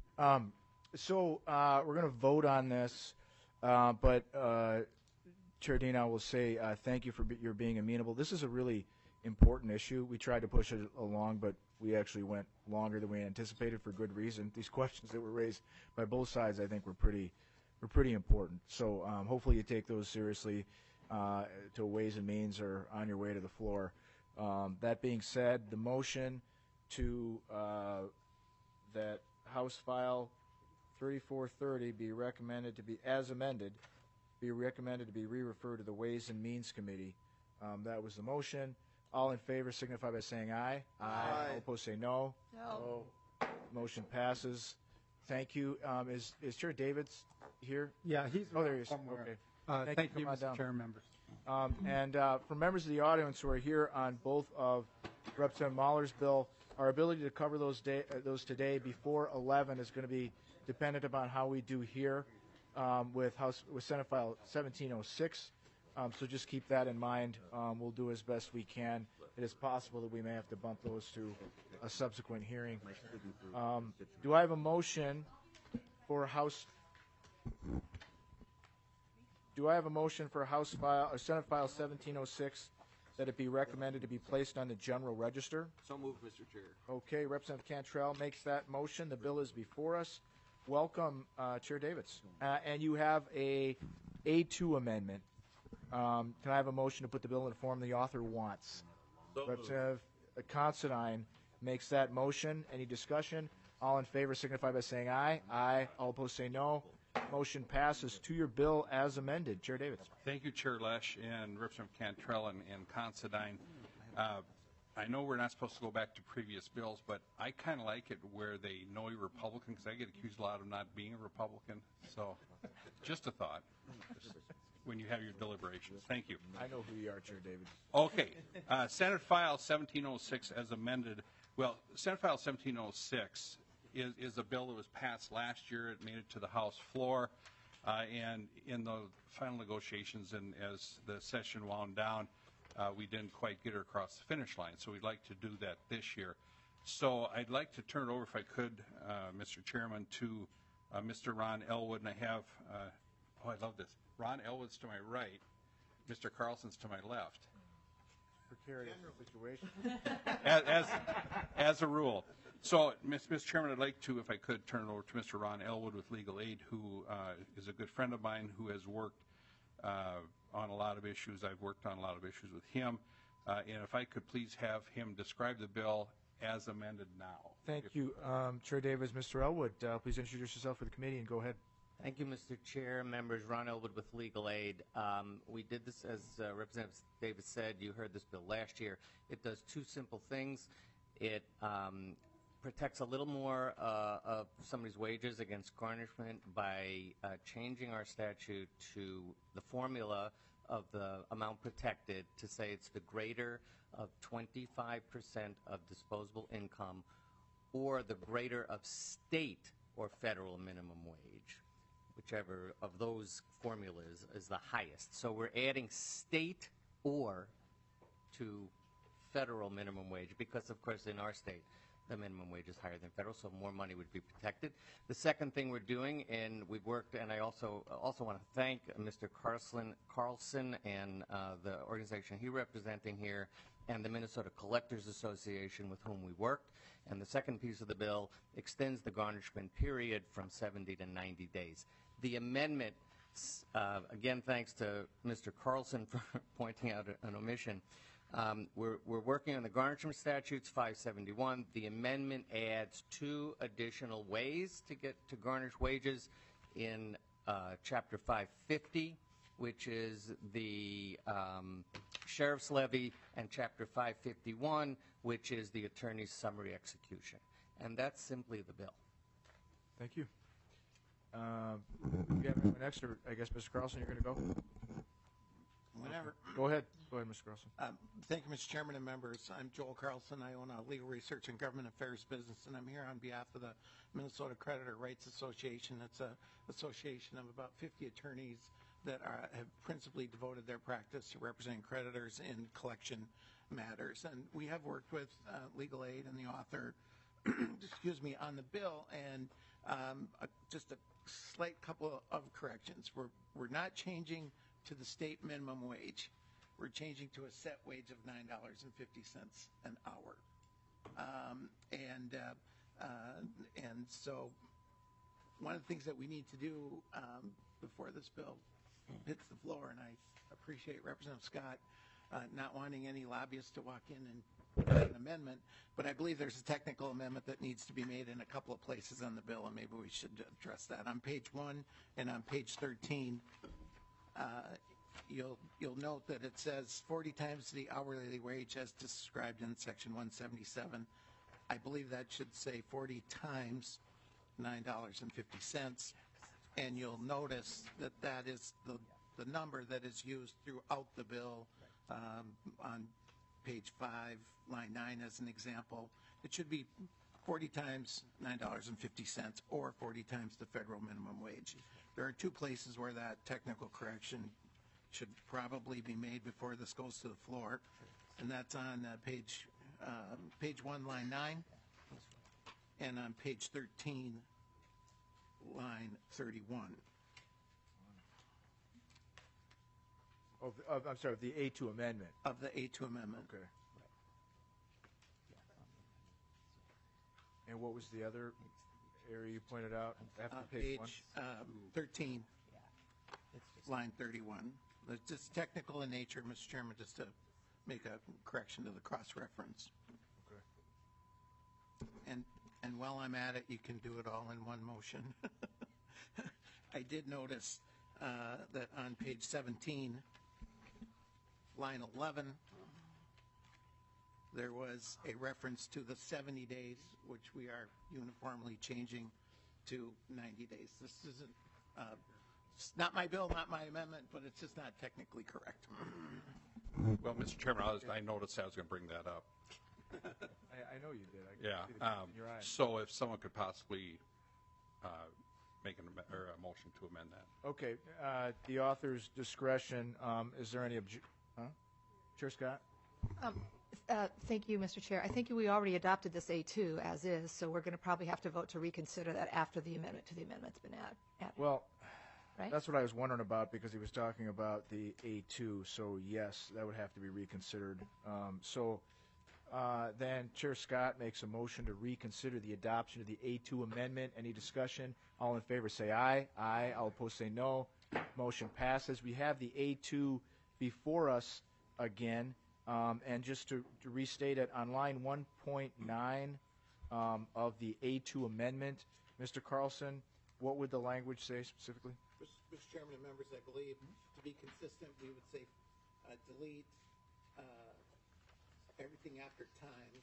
So we're going to vote on this, but Chair Dina will say thank you for your being amenable. This is a really important issue. We tried to push it along, but we actually went longer than we anticipated for good reason. These questions that were raised by both sides, I think, were pretty important. So hopefully you take those seriously to Ways and Means or on your way to the floor. That being said, the motion to that House File 3430 be recommended to be, as amended, be recommended to be re-referred to the Ways and Means Committee. That was the motion. All in favor signify by saying aye. Aye. All opposed say no. No. Motion passes. Thank you. Is Chair Davids here? Yeah, he's Oh, there he is. somewhere. Okay. Thank you, Come on Mr. down. Chair, members. And for members of the audience who are here on both of Representative Mahler's bill, our ability to cover those today before 11 is going to be dependent upon how we do here with Senate File 1706. So just keep that in mind. We'll do as best we can. It is possible that we may have to bump those to a subsequent hearing. Do I have a motion for House? Do I have a motion for House File or Senate File 1706 that it be recommended to be placed on the General Register? So moved, Mr. Chair. Okay, Representative Cantrell makes that motion. The bill is before us. Welcome, Chair Davids. And you have a A2 amendment. Can I have a motion to put the bill in the form the author wants? So Representative Considine makes that motion. Any discussion? All in favor signify by saying aye. Aye. All opposed say no. Motion passes to your bill as amended. Chair Davids. Thank you, Chair Lesch and Representative Cantrell and Considine. I know we're not supposed to go back to previous bills, but I kind of like it where they know you're Republican because I get accused a lot of not being a Republican. So just a thought when you have your deliberations. Thank you. I know who you are, Chair Davids. Okay. Senate File 1706 as amended. Well, Senate File 1706 is a bill that was passed last year. It made it to the House floor. And in the final negotiations and as the session wound down, we didn't quite get her across the finish line. So we'd like to do that this year. So I'd like to turn it over, if I could, Mr. Chairman, to Mr. Ron Elwood. And I have, I love this. Ron Elwood's to my right. Mr. Carlson's to my left. Precarious situation. As a rule. So, Mr. Chairman, I'd like to, if I could, turn it over to Mr. Ron Elwood with Legal Aid, who is a good friend of mine who has worked on a lot of issues. I've worked on a lot of issues with him. And if I could please have him describe the bill as amended now. Thank you, Chair Davids. Mr. Elwood, please introduce yourself for the committee and go ahead. Thank you, Mr. Chair, members. Ron Elwood with Legal Aid. We did this, as Representative Davis said, you heard this bill last year. It does two simple things. It protects a little more of somebody's wages against garnishment by changing our statute to the formula of the amount protected to say it's the greater of 25% of disposable income or the greater of state or federal minimum wage, whichever of those formulas is the highest. So we're adding state or to federal minimum wage because, of course, in our state, the minimum wage is higher than federal, so more money would be protected. The second thing we're doing, and we've worked, and I also want to thank Mr. Carlson and the organization he's representing here, and the Minnesota Collectors Association with whom we worked. And the second piece of the bill extends the garnishment period from 70 to 90 days. The amendment, again, thanks to Mr. Carlson for pointing out an omission, we're working on the garnishment statutes, 571. The amendment adds 2 additional ways to get to garnish wages in Chapter 550, which is the sheriff's levy, and Chapter 551, which is the attorney's summary execution. And that's simply the bill. Thank you. You have anyone next, or I guess Mr. Carlson, you're going to go? Whenever. Go ahead. Go ahead, Mr. Carlson. Thank you, Mr. Chairman and members. I'm Joel Carlson. I own a legal research and government affairs business, and I'm here on behalf of the Minnesota Creditor Rights Association. It's an association of about 50 attorneys that have principally devoted their practice to representing creditors in collection matters. And we have worked with Legal Aid and the author, excuse me, on the bill, and just a slight couple of corrections. We're not changing to the state minimum wage. We're changing to a set wage of $9.50 an hour. And so one of the things that we need to do before this bill hits the floor, and I appreciate Representative Scott not wanting any lobbyists to walk in and make an amendment, but I believe there's a technical amendment that needs to be made in a couple of places on the bill, and maybe we should address that. On page 1 and on page 13, you'll note that it says 40 times the hourly wage as described in section 177. I believe that should say 40 times $9.50, and you'll notice that that is the number that is used throughout the bill. On page 5, line 9 as an example, it should be 40 times $9.50 or 40 times the federal minimum wage. There are 2 places where that technical correction should probably be made before this goes to the floor, and that's on page 1, line 9, and on page 13, line 31. I'm sorry, the A2 amendment. Of the A2 amendment. Okay. And what was the other area you pointed out after page 1? 13, line 31. It's just technical in nature, Mr. Chairman, just to make a correction to the cross-reference. Okay. And while I'm at it, you can do it all in one motion. I did notice that on page 17, line 11, there was a reference to the 70 days, which we are uniformly changing to 90 days. This isn't, it's not my bill, not my amendment, but it's just not technically correct. Well, Mr. Chairman, I noticed I was going to bring that up. I know you did. I Yeah. see the in your eyes. So if someone could possibly make a motion to amend that. Okay. The author's discretion. Is there any Chair Scott? Thank you, Mr. Chair. I think we already adopted this A2 as is, so we're going to probably have to vote to reconsider that after the amendment to the amendment's been added. Well, right? That's what I was wondering about because he was talking about the A2. So, yes, that would have to be reconsidered. Then Chair Scott makes a motion to reconsider the adoption of the A2 amendment. Any discussion? All in favor say aye. Aye. All opposed say no. Motion passes. We have the A2 before us again. And just to restate it, on line 1.9 of the A2 amendment, Mr. Carlson, what would the language say specifically? Mr. Chairman and members, I believe to be consistent, we would say delete everything after times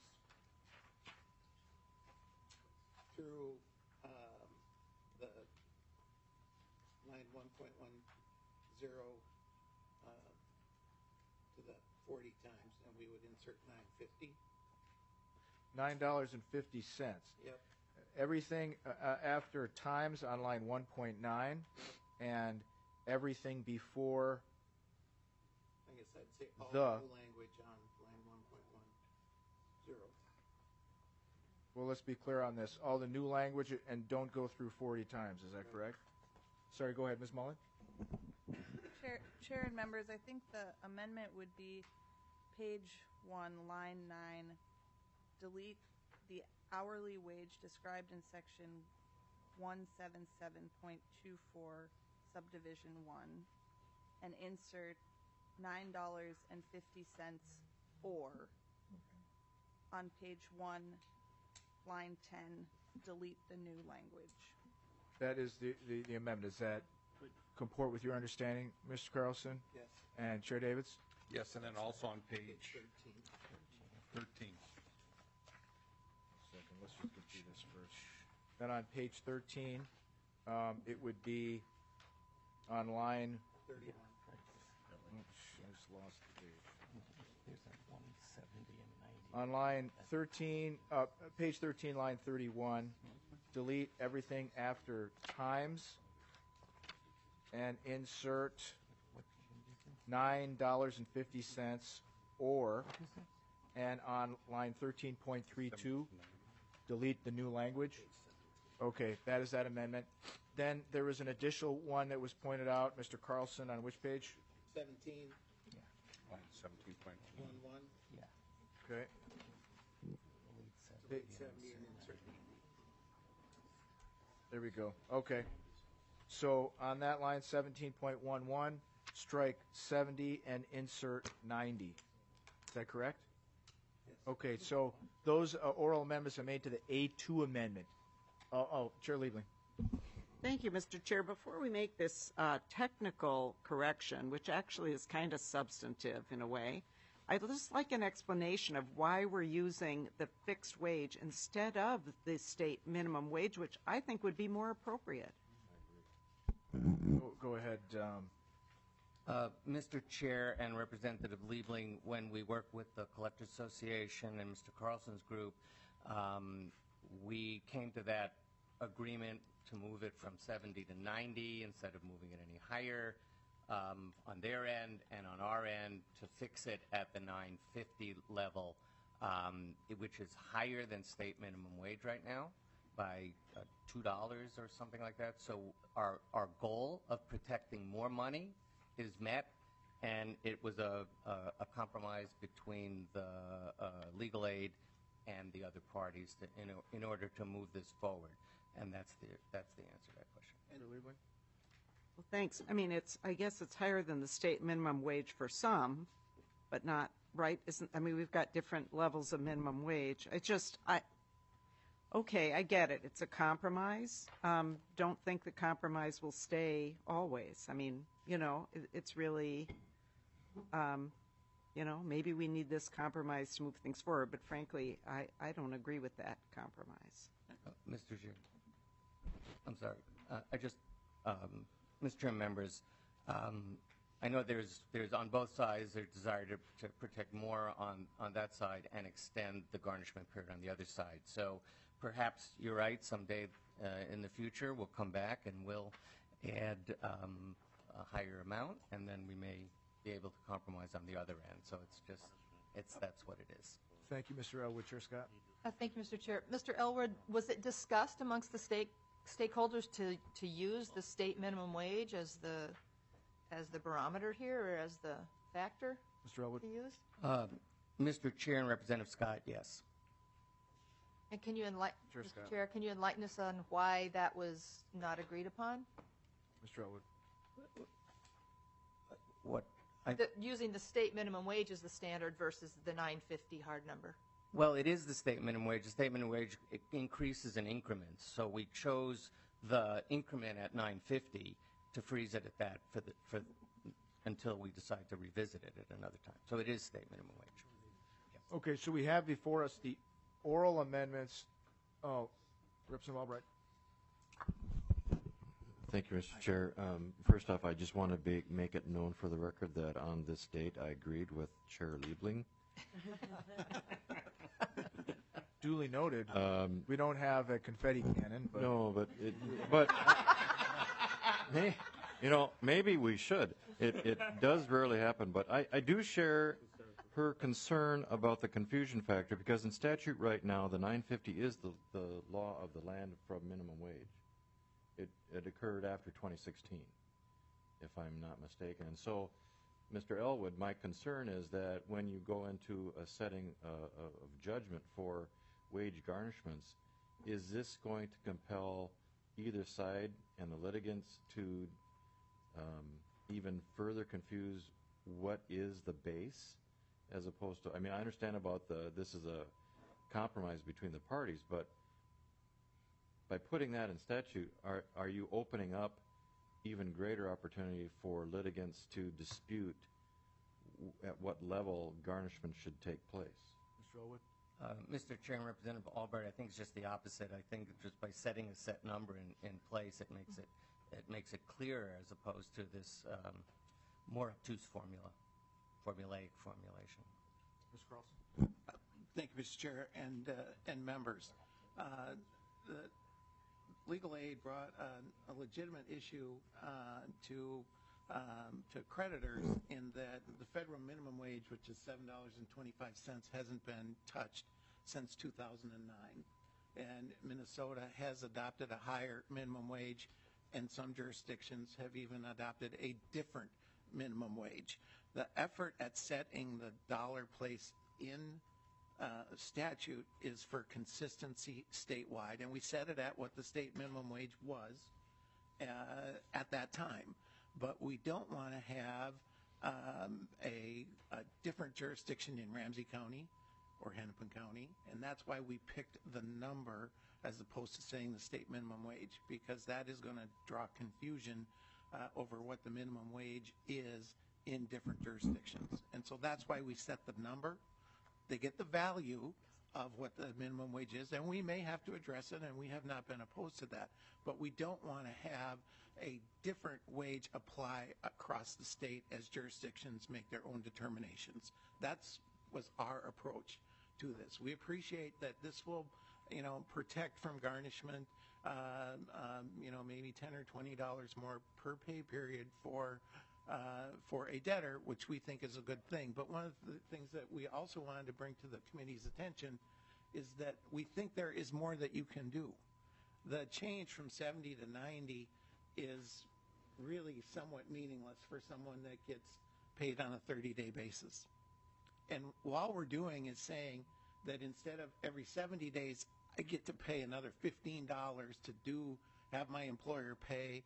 through the line 1.10 to the 40 times, and we would insert 950. $9.50. Yep. Everything after times on line 1.9 and everything before I guess I'd say all The. new language on line 1.10. Well, let's be clear on this. All the new language and don't go through 40 times. Is that correct? Sorry, go ahead, Ms. Mullen. Chair and members, I think the amendment would be page 1, line 9, delete the hourly wage described in section 177.24, subdivision 1, and insert $9.50 or on page 1, line 10, delete the new language. That is the amendment. Does that comport with your understanding, Mr. Carlson? Yes. And Chair Davids? Yes, and then also on page 13. Second, let's just get through this first. Then on page 13, it would be on line. 31. I just lost the page. There's like 170 and 90. On line 13, page 13, line 31, delete everything after times and insert $9.50 or, and on line 13.32, delete the new language. Okay, that is that amendment. Then there was an additional one that was pointed out, Mr. Carlson, on which page? 17. Line 17.1. 1. Yeah. Okay. Delete 70 and insert. There we go. Okay. So on that line, 17.11, strike 70 and insert 90. Is that correct? Yes. Okay, so those oral amendments are made to the A2 amendment. Chair Liebling. Thank you, Mr. Chair. Before we make this technical correction, which actually is kind of substantive in a way, I'd just like an explanation of why we're using the fixed wage instead of the state minimum wage, which I think would be more appropriate. Go ahead. Mr. Chair and Representative Liebling, when we work with the Collectors Association and Mr. Carlson's group, we came to that agreement to move it from 70 to 90 instead of moving it any higher on their end, and on our end to fix it at the 950 level, which is higher than state minimum wage right now by $2 or something like that. So our goal of protecting more money is met, and it was a compromise between the legal aid and the other parties in order to move this forward, and that's the answer to that question. Well, thanks. I mean, I guess it's higher than the state minimum wage for some, but not right. We've got different levels of minimum wage. Okay, I get it. It's a compromise. Don't think the compromise will stay always. I mean, it's really, maybe we need this compromise to move things forward, but frankly, I don't agree with that compromise. Mr. Chair, I'm sorry. Mr. Chair, members, I know there's on both sides there's desire to protect more on that side and extend the garnishment period on the other side. So perhaps you're right. Someday in the future we'll come back and we'll add a higher amount, and then we may be able to compromise on the other end. So that's what it is. Thank you, Mr. Elwood. Chair Scott. Thank you, Mr. Chair. Mr. Elwood, was it discussed amongst the stakeholders to use the state minimum wage as the barometer here, or as the factor Mr. Elwood. to use? Mr. Chair and Representative Scott, yes. And can you enlighten, Sure, Mr. Scott. Chair, can you enlighten us on why that was not agreed upon? Mr. Elwood. What? Using the state minimum wage as the standard versus the 950 hard number. Well, it is the state minimum wage. The state minimum wage increases in increments. So we chose the increment at 950 to freeze it at that until we decide to revisit it at another time. So it is state minimum wage. Yes. Okay, so we have before us the oral amendments. Representative Albright. Thank you, Mr. Chair. First off, I just want to make it known for the record that on this date I agreed with Chair Liebling. Duly noted. We don't have a confetti cannon, but No, but hey, maybe we should. It does rarely happen, but I do share her concern about the confusion factor, because in statute right now, the 950 is the law of the land from minimum wage. It occurred after 2016, if I'm not mistaken. And so, Mr. Elwood, my concern is that when you go into a setting of judgment for wage garnishments, is this going to compel either side and the litigants to even further confuse what is the base, as opposed to, I mean, I understand about this is a compromise between the parties, but by putting that in statute, are you opening up even greater opportunity for litigants to dispute at what level garnishment should take place? Mr. Elwood? Mr. Chairman, Representative Albright, I think it's just the opposite. I think just by setting a set number in place, it makes it clearer, as opposed to this more obtuse formulaic formulation. Mr. Carlson? Thank you, Mr. Chair, and members. The legal aid brought a legitimate issue to creditors in that the federal minimum wage, which is $7.25, hasn't been touched since 2009. And Minnesota has adopted a higher minimum wage, and some jurisdictions have even adopted a different minimum wage. The effort at setting the dollar place in statute is for consistency statewide, and we set it at what the state minimum wage was at that time. But we don't want to have a different jurisdiction in Ramsey County or Hennepin County, and that's why we picked the number as opposed to saying the state minimum wage, because that is going to draw confusion over what the minimum wage is in different jurisdictions. And so that's why we set the number. They get the value of what the minimum wage is, and we may have to address it, and we have not been opposed to that. But we don't want to have a different wage apply across the state as jurisdictions make their own determinations. That was our approach to this. We appreciate that this will, protect from garnishment, maybe $10 or $20 more per pay period for a debtor, which we think is a good thing. But one of the things that we also wanted to bring to the committee's attention is that we think there is more that you can do. The change from 70 to 90 is really somewhat meaningless for someone that gets paid on a 30-day basis. And all we're doing is saying that instead of every 70 days, I get to pay another $15 to have my employer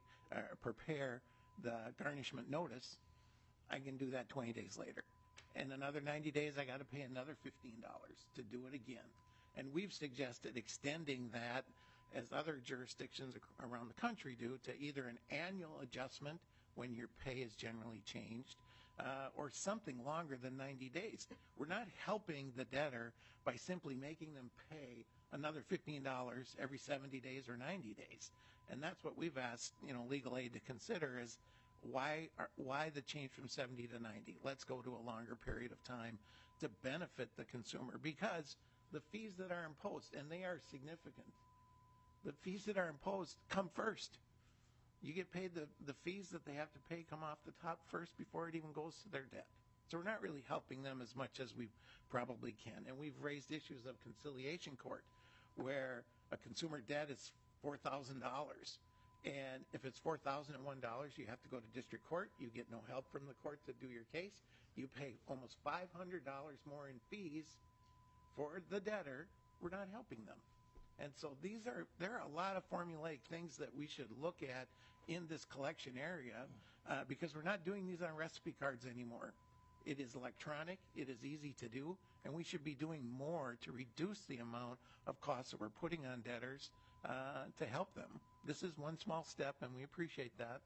prepare the garnishment notice. I can do that 20 days later. And another 90 days, I got to pay another $15 to do it again. And we've suggested extending that, as other jurisdictions around the country do, to either an annual adjustment when your pay is generally changed, or something longer than 90 days. We're not helping the debtor by simply making them pay another $15 every 70 days or 90 days. And that's what we've asked, legal aid to consider, is why the change from 70 to 90? Let's go to a longer period of time to benefit the consumer, because the fees that are imposed, and they are significant, the fees that are imposed come first. You get paid the fees that they have to pay come off the top first before it even goes to their debt. So we're not really helping them as much as we probably can. And we've raised issues of conciliation court, where a consumer debt is $4,000. And if it's $4,001, you have to go to district court. You get no help from the court to do your case. You pay almost $500 more in fees for the debtor. We're not helping them. And so there are a lot of formulaic things that we should look at in this collection area, because we're not doing these on recipe cards anymore. It is electronic, it is easy to do, and we should be doing more to reduce the amount of costs that we're putting on debtors to help them. This is one small step, and we appreciate that,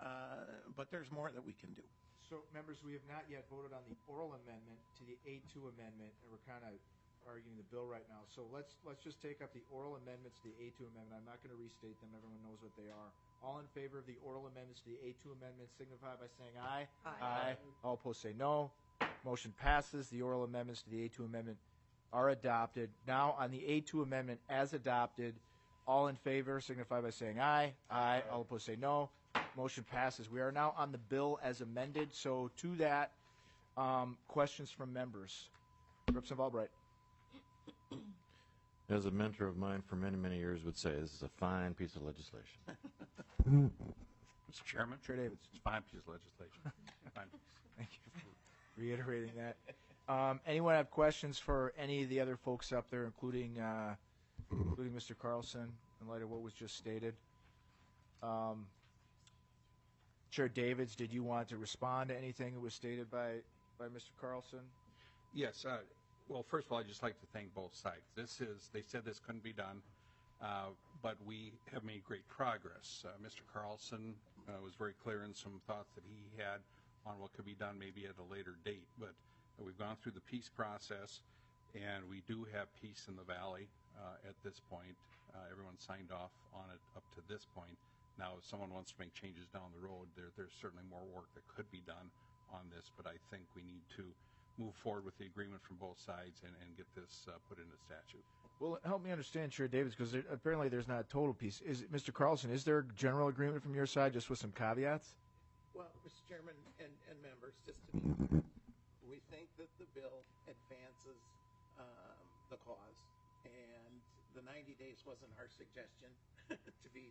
but there's more that we can do. So, members, we have not yet voted on the oral amendment to the A2 amendment, and we're kind of arguing the bill right now. So let's just take up the oral amendments to the A2 amendment. I'm not going to restate them. Everyone knows what they are. All in favor of the oral amendments to the A2 amendment signify by saying aye. Aye. All opposed say no. Motion passes. The oral amendments to the A2 amendment are adopted. Now on the A2 amendment as adopted, all in favor signify by saying aye. Aye. All opposed say no. Motion passes. We are now on the bill as amended. So to that, questions from members. Representative Albright. As a mentor of mine for many, many years would say, this is a fine piece of legislation. Mr. Chairman? Chair Davids. It's a fine piece of legislation. Fine. Thank you for reiterating that. Anyone have questions for any of the other folks up there, including Mr. Carlson, in light of what was just stated? Chair Davids, did you want to respond to anything that was stated by Mr. Carlson? Yes. Well, first of all, I'd just like to thank both sides. They said this couldn't be done, but we have made great progress. Mr. Carlson was very clear in some thoughts that he had on what could be done maybe at a later date. But we've gone through the peace process, and we do have peace in the valley at this point. Everyone signed off on it up to this point. Now, if someone wants to make changes down the road, there's certainly more work that could be done on this, but I think we need to move forward with the agreement from both sides and get this put into statute. Well, help me understand, Chair Davids, because apparently there's not a total piece. Mr. Carlson, is there a general agreement from your side, just with some caveats? Well, Mr. Chairman and members, just to be clear, we think that the bill advances the cause, and the 90 days wasn't our suggestion. to be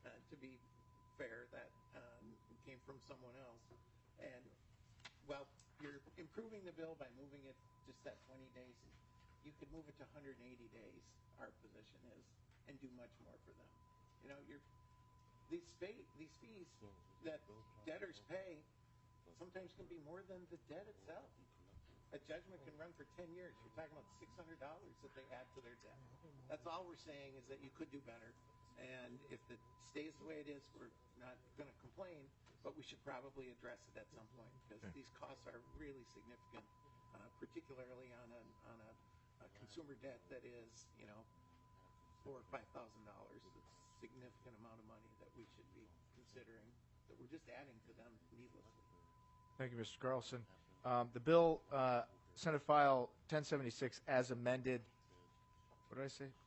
fair, that came from someone else. And well, you're improving the bill by moving it just that 20 days. You could move it to 180 days, our position is, and do much more for them. You know, these fees that debtors pay sometimes can be more than the debt itself. A judgment can run for 10 years. You're talking about $600 that they add to their debt. That's all we're saying, is that you could do better. And if it stays the way it is, we're not going to complain, but we should probably address it at some point, because these costs are really significant, particularly on a consumer debt that is, you know, $4,000 or $5,000. It's a significant amount of money that we should be considering that we're just adding to them needlessly. Thank you, Mr. Carlson. The bill, Senate File 1076, as amended. What did I say?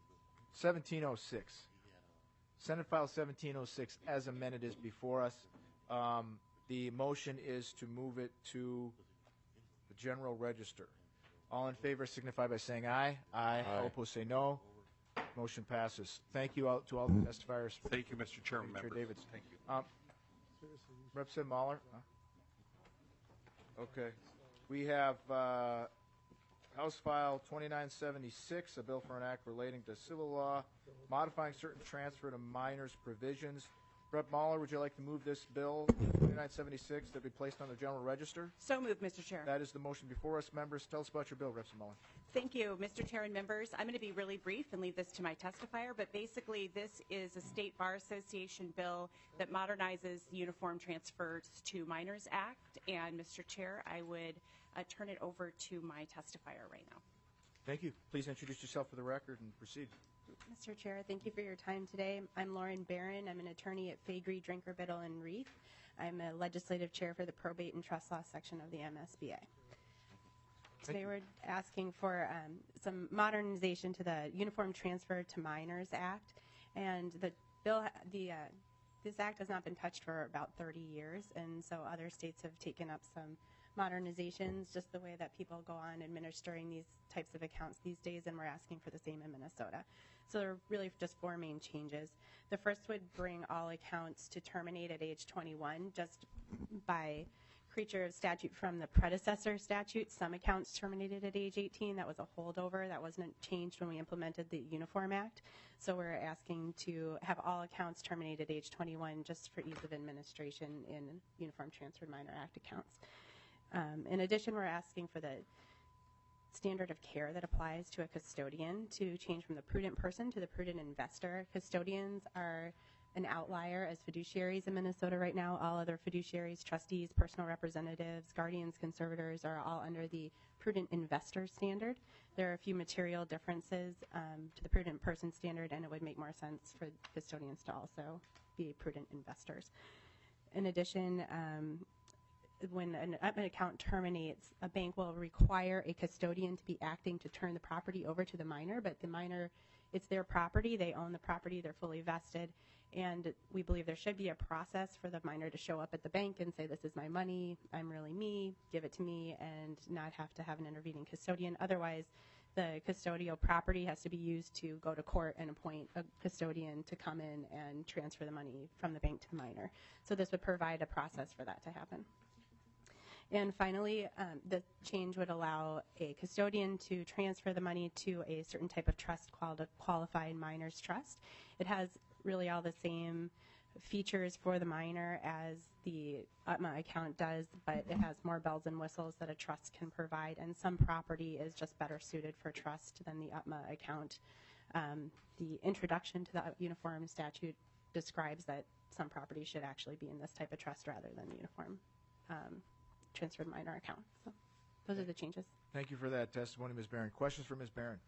1706. Senate File 1706, as amended, is before us. The motion is to move it to the General Register. All in favor signify by saying aye. Aye. All opposed say no. Motion passes. Thank you to all the testifiers. Thank you, Mr. Chairman. Chair members. Davids. Thank you. Representative Mahler? Okay. We have House File 2976, a bill for an act relating to civil law, modifying certain transfer to minors provisions. Rep. Mahler, would you like to move this bill, 2976, that be placed on the General Register? So moved, Mr. Chair. That is the motion before us. Members, tell us about your bill, Representative Mahler. Thank you, Mr. Chair and members. I'm going to be really brief and leave this to my testifier, but basically this is a State Bar Association bill that modernizes the Uniform Transfers to Minors Act. And, Mr. Chair, I would turn it over to my testifier right now. Thank you. Please introduce yourself for the record and proceed. Mr. Chair, thank you for your time today. I'm Lauren Barron. I'm an attorney at Faegre, Drinker, Biddle, and Reith. I'm a legislative chair for the Probate and Trust Law section of the MSBA. Today we're asking for some modernization to the Uniform Transfer to Minors Act. And the bill, this act has not been touched for about 30 years, and so other states have taken up some modernizations, just the way that people go on administering these types of accounts these days, and we're asking for the same in Minnesota. So there are really just four main changes. The first would bring all accounts to terminate at age 21, just by creature of statute from the predecessor statute. Some accounts terminated at age 18. That was a holdover. That wasn't changed when we implemented the Uniform Act. So we're asking to have all accounts terminated at age 21 just for ease of administration in Uniform Transferred Minor Act accounts. In addition, we're asking for the standard of care that applies to a custodian to change from the prudent person to the prudent investor. Custodians are an outlier as fiduciaries in Minnesota right now. All other fiduciaries, trustees, personal representatives, guardians, conservators are all under the prudent investor standard. There are a few material differences to the prudent person standard, and it would make more sense for custodians to also be prudent investors. In addition, when an account terminates, a bank will require a custodian to be acting to turn the property over to the minor, but the minor, it's their property, they own the property, they're fully vested, and we believe there should be a process for the minor to show up at the bank and say, this is my money, I'm really me, give it to me, and not have to have an intervening custodian. Otherwise, the custodial property has to be used to go to court and appoint a custodian to come in and transfer the money from the bank to the minor. So this would provide a process for that to happen. And finally, the change would allow a custodian to transfer the money to a certain type of trust called a qualified minor's trust. It has really all the same features for the minor as the UTMA account does, but it has more bells and whistles that a trust can provide, and some property is just better suited for trust than the UTMA account. The introduction to the uniform statute describes that some property should actually be in this type of trust rather than the uniform transferred minor account. So those are the changes. Thank you for that testimony, Ms. Barron. Questions for Ms. Barron?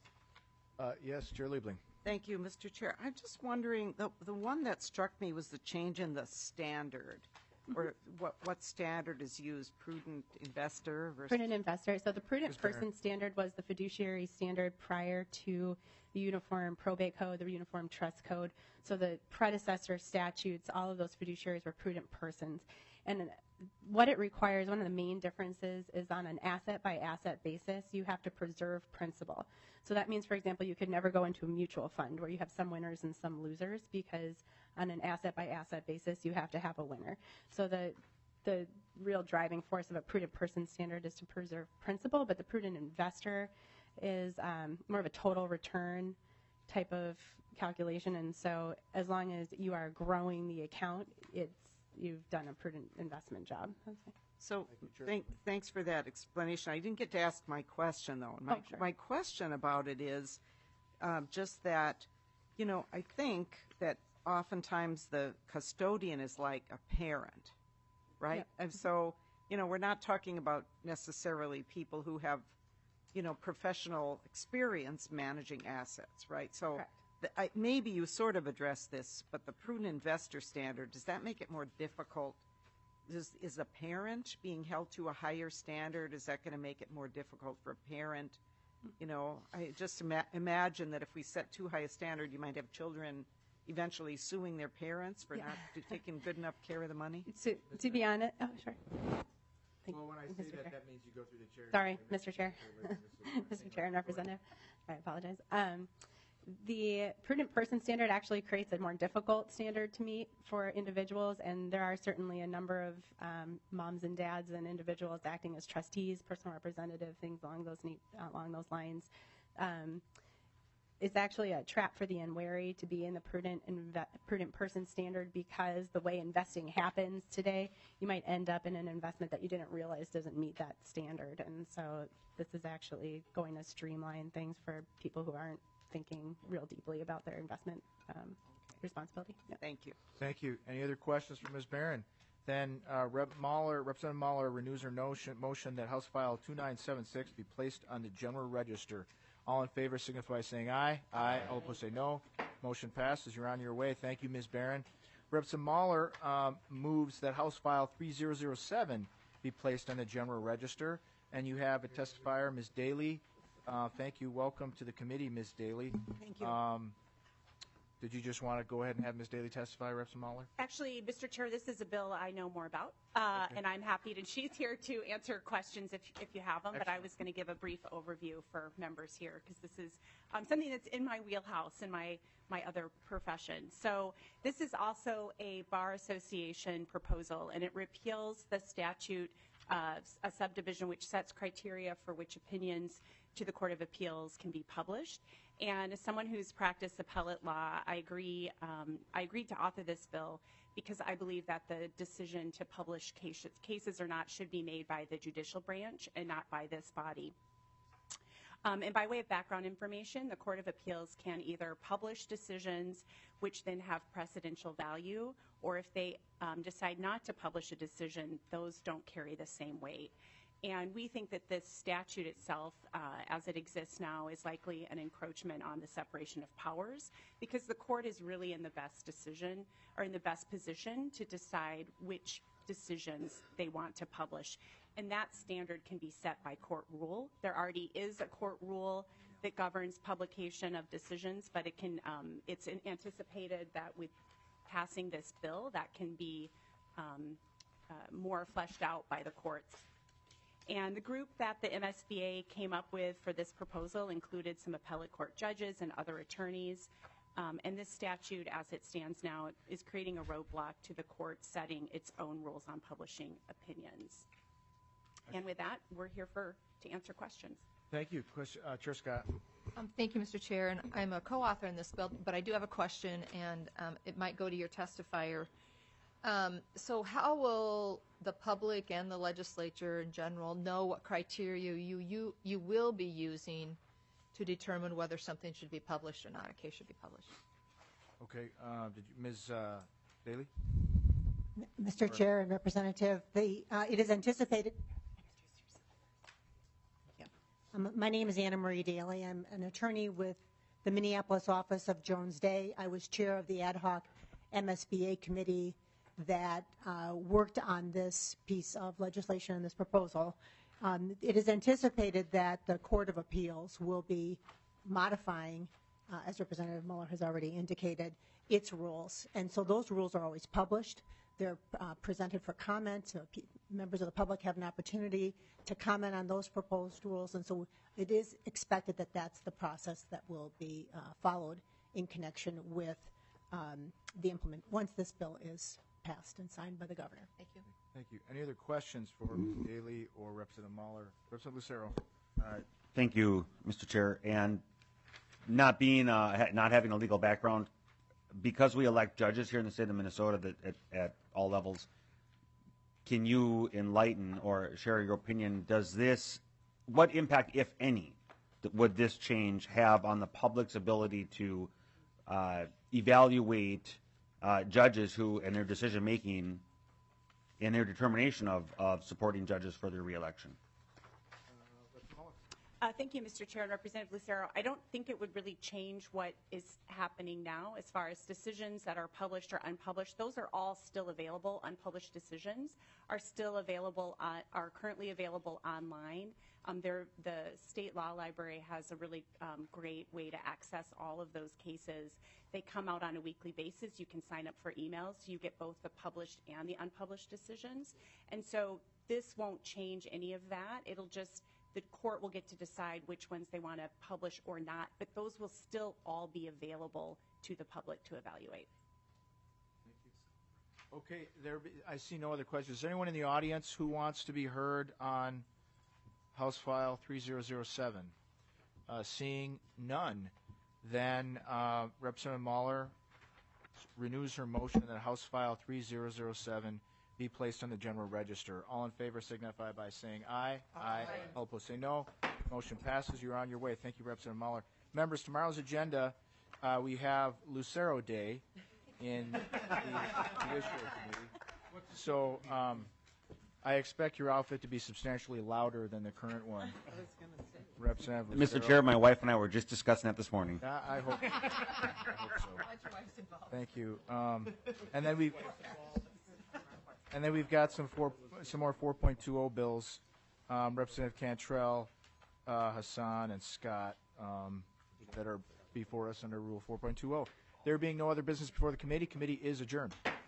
Yes, Chair Liebling. Thank you, Mr. Chair. I'm just wondering, the one that struck me was the change in the standard, or what standard is used, prudent investor versus... Prudent investor. So the prudent person standard was the fiduciary standard prior to the Uniform Probate Code, the Uniform Trust Code. So the predecessor statutes, all of those fiduciaries were prudent persons. And what it requires, one of the main differences is on an asset-by-asset basis, you have to preserve principal. So that means, for example, you could never go into a mutual fund where you have some winners and some losers, because on an asset-by-asset basis, you have to have a winner. So the real driving force of a prudent person standard is to preserve principal, but the prudent investor is more of a total return type of calculation. And so as long as you are growing the account, you've done a prudent investment job. So thanks for that explanation. I didn't get to ask my question, though. Sure. My question about it is just that, I think that oftentimes the custodian is like a parent, right? Yep. And so, we're not talking about necessarily people who have, professional experience managing assets, right? So maybe you sort of addressed this, but the prudent investor standard, does that make it more difficult? Is a parent being held to a higher standard? Is that going to make it more difficult for a parent? I just imagine that if we set too high a standard, you might have children eventually suing their parents for not taking good enough care of the money. To be honest, sure. Well, when I say that means you go through the chair. Sorry, Mr. Chair. Mr. Chair and Representative. I apologize. The prudent person standard actually creates a more difficult standard to meet for individuals, and there are certainly a number of moms and dads and individuals acting as trustees, personal representative, things along those lines. It's actually a trap for the unwary to be in the prudent person standard, because the way investing happens today, you might end up in an investment that you didn't realize doesn't meet that standard. And so this is actually going to streamline things for people who aren't thinking real deeply about their investment responsibility. Yeah. Thank you. Thank you. Any other questions for Ms. Barron? Then Representative Mahler renews her motion that House File 2976 be placed on the general register. All in favor signify by saying aye. Aye. All opposed say no. Motion passes. You're on your way. Thank you, Ms. Barron. Representative Mahler moves that House File 3007 be placed on the general register. And you have a testifier, Ms. Daly. Thank you. Welcome to the committee, Ms. Daly. Thank you. Did you just want to go ahead and have Ms. Daly testify, Representative Mahler? Actually, Mr. Chair, this is a bill I know more about, and I'm happy to. She's here to answer questions if you have them. Excellent. But I was going to give a brief overview for members here, because this is something that's in my wheelhouse in my other profession. So this is also a bar association proposal, and it repeals the statute, a subdivision which sets criteria for which opinions to the Court of Appeals can be published. And as someone who's practiced appellate law, I agreed to author this bill because I believe that the decision to publish cases or not should be made by the judicial branch and not by this body. And by way of background information, the Court of Appeals can either publish decisions which then have precedential value, or if they decide not to publish a decision, those don't carry the same weight. And we think that this statute itself, as it exists now, is likely an encroachment on the separation of powers, because the court is really in the best decision, or in the best position to decide which decisions they want to publish. And that standard can be set by court rule. There already is a court rule that governs publication of decisions, but it can, it's anticipated that with passing this bill, that can be more fleshed out by the courts. And the group that the MSBA came up with for this proposal included some appellate court judges and other attorneys. And this statute, as it stands now, is creating a roadblock to the court setting its own rules on publishing opinions. And with that, we're here to answer questions. Thank you. Chair Scott. Thank you, Mr. Chair. And I'm a co-author in this bill, but I do have a question, and it might go to your testifier. So how will the public and the legislature in general know what criteria you will be using to determine whether something should be published or not, a case should be published? Okay. Ms. Daly? Mr. Chair and Representative, it is anticipated. My name is Anna Marie Daly. I'm an attorney with the Minneapolis office of Jones Day. I was chair of the ad hoc MSBA committee that worked on this piece of legislation and this proposal. It is anticipated that the Court of Appeals will be modifying, as Representative Muller has already indicated, its rules. And so those rules are always published. They're presented for comment. So members of the public have an opportunity to comment on those proposed rules. And so it is expected that that's the process that will be followed in connection with once this bill is passed and signed by the governor. Thank you. Thank you. Any other questions for Ms. Daly or Representative Muller? Representative Lucero. Thank you, Mr. Chair. And not having a legal background, because we elect judges here in the state of Minnesota at all levels, can you enlighten or share your opinion? What impact, if any, would this change have on the public's ability to evaluate judges who, in their decision making, in their determination of supporting judges for their reelection? Thank you, Mr. Chair and Representative Lucero. I don't think it would really change what is happening now as far as decisions that are published or unpublished. Those are all still available. Unpublished decisions are still available, are currently available online. The State Law Library has a really great way to access all of those cases. They come out on a weekly basis. You can sign up for emails. You get both the published and the unpublished decisions. And so this won't change any of that. It'll just, the court will get to decide which ones they want to publish or not, but those will still all be available to the public to evaluate. Okay, I see no other questions. Is there anyone in the audience who wants to be heard on House File 3007? Seeing none, then Representative Muller renews her motion that House File 3007 be placed on the general register. All in favor signify by saying aye. Aye. All opposed say no. Motion passes. You're on your way. Thank you, Representative Muller. Members, tomorrow's agenda, we have Lucero Day in the Judiciary Committee. So I expect your outfit to be substantially louder than the current one. Representative Lucero. Mr. Chair, my wife and I were just discussing that this morning. I hope so. Thank you. And then we've got some more 4.20 bills. Representative Cantrell, Hassan, and Scott that are before us under Rule 4.20. There being no other business before the committee is adjourned.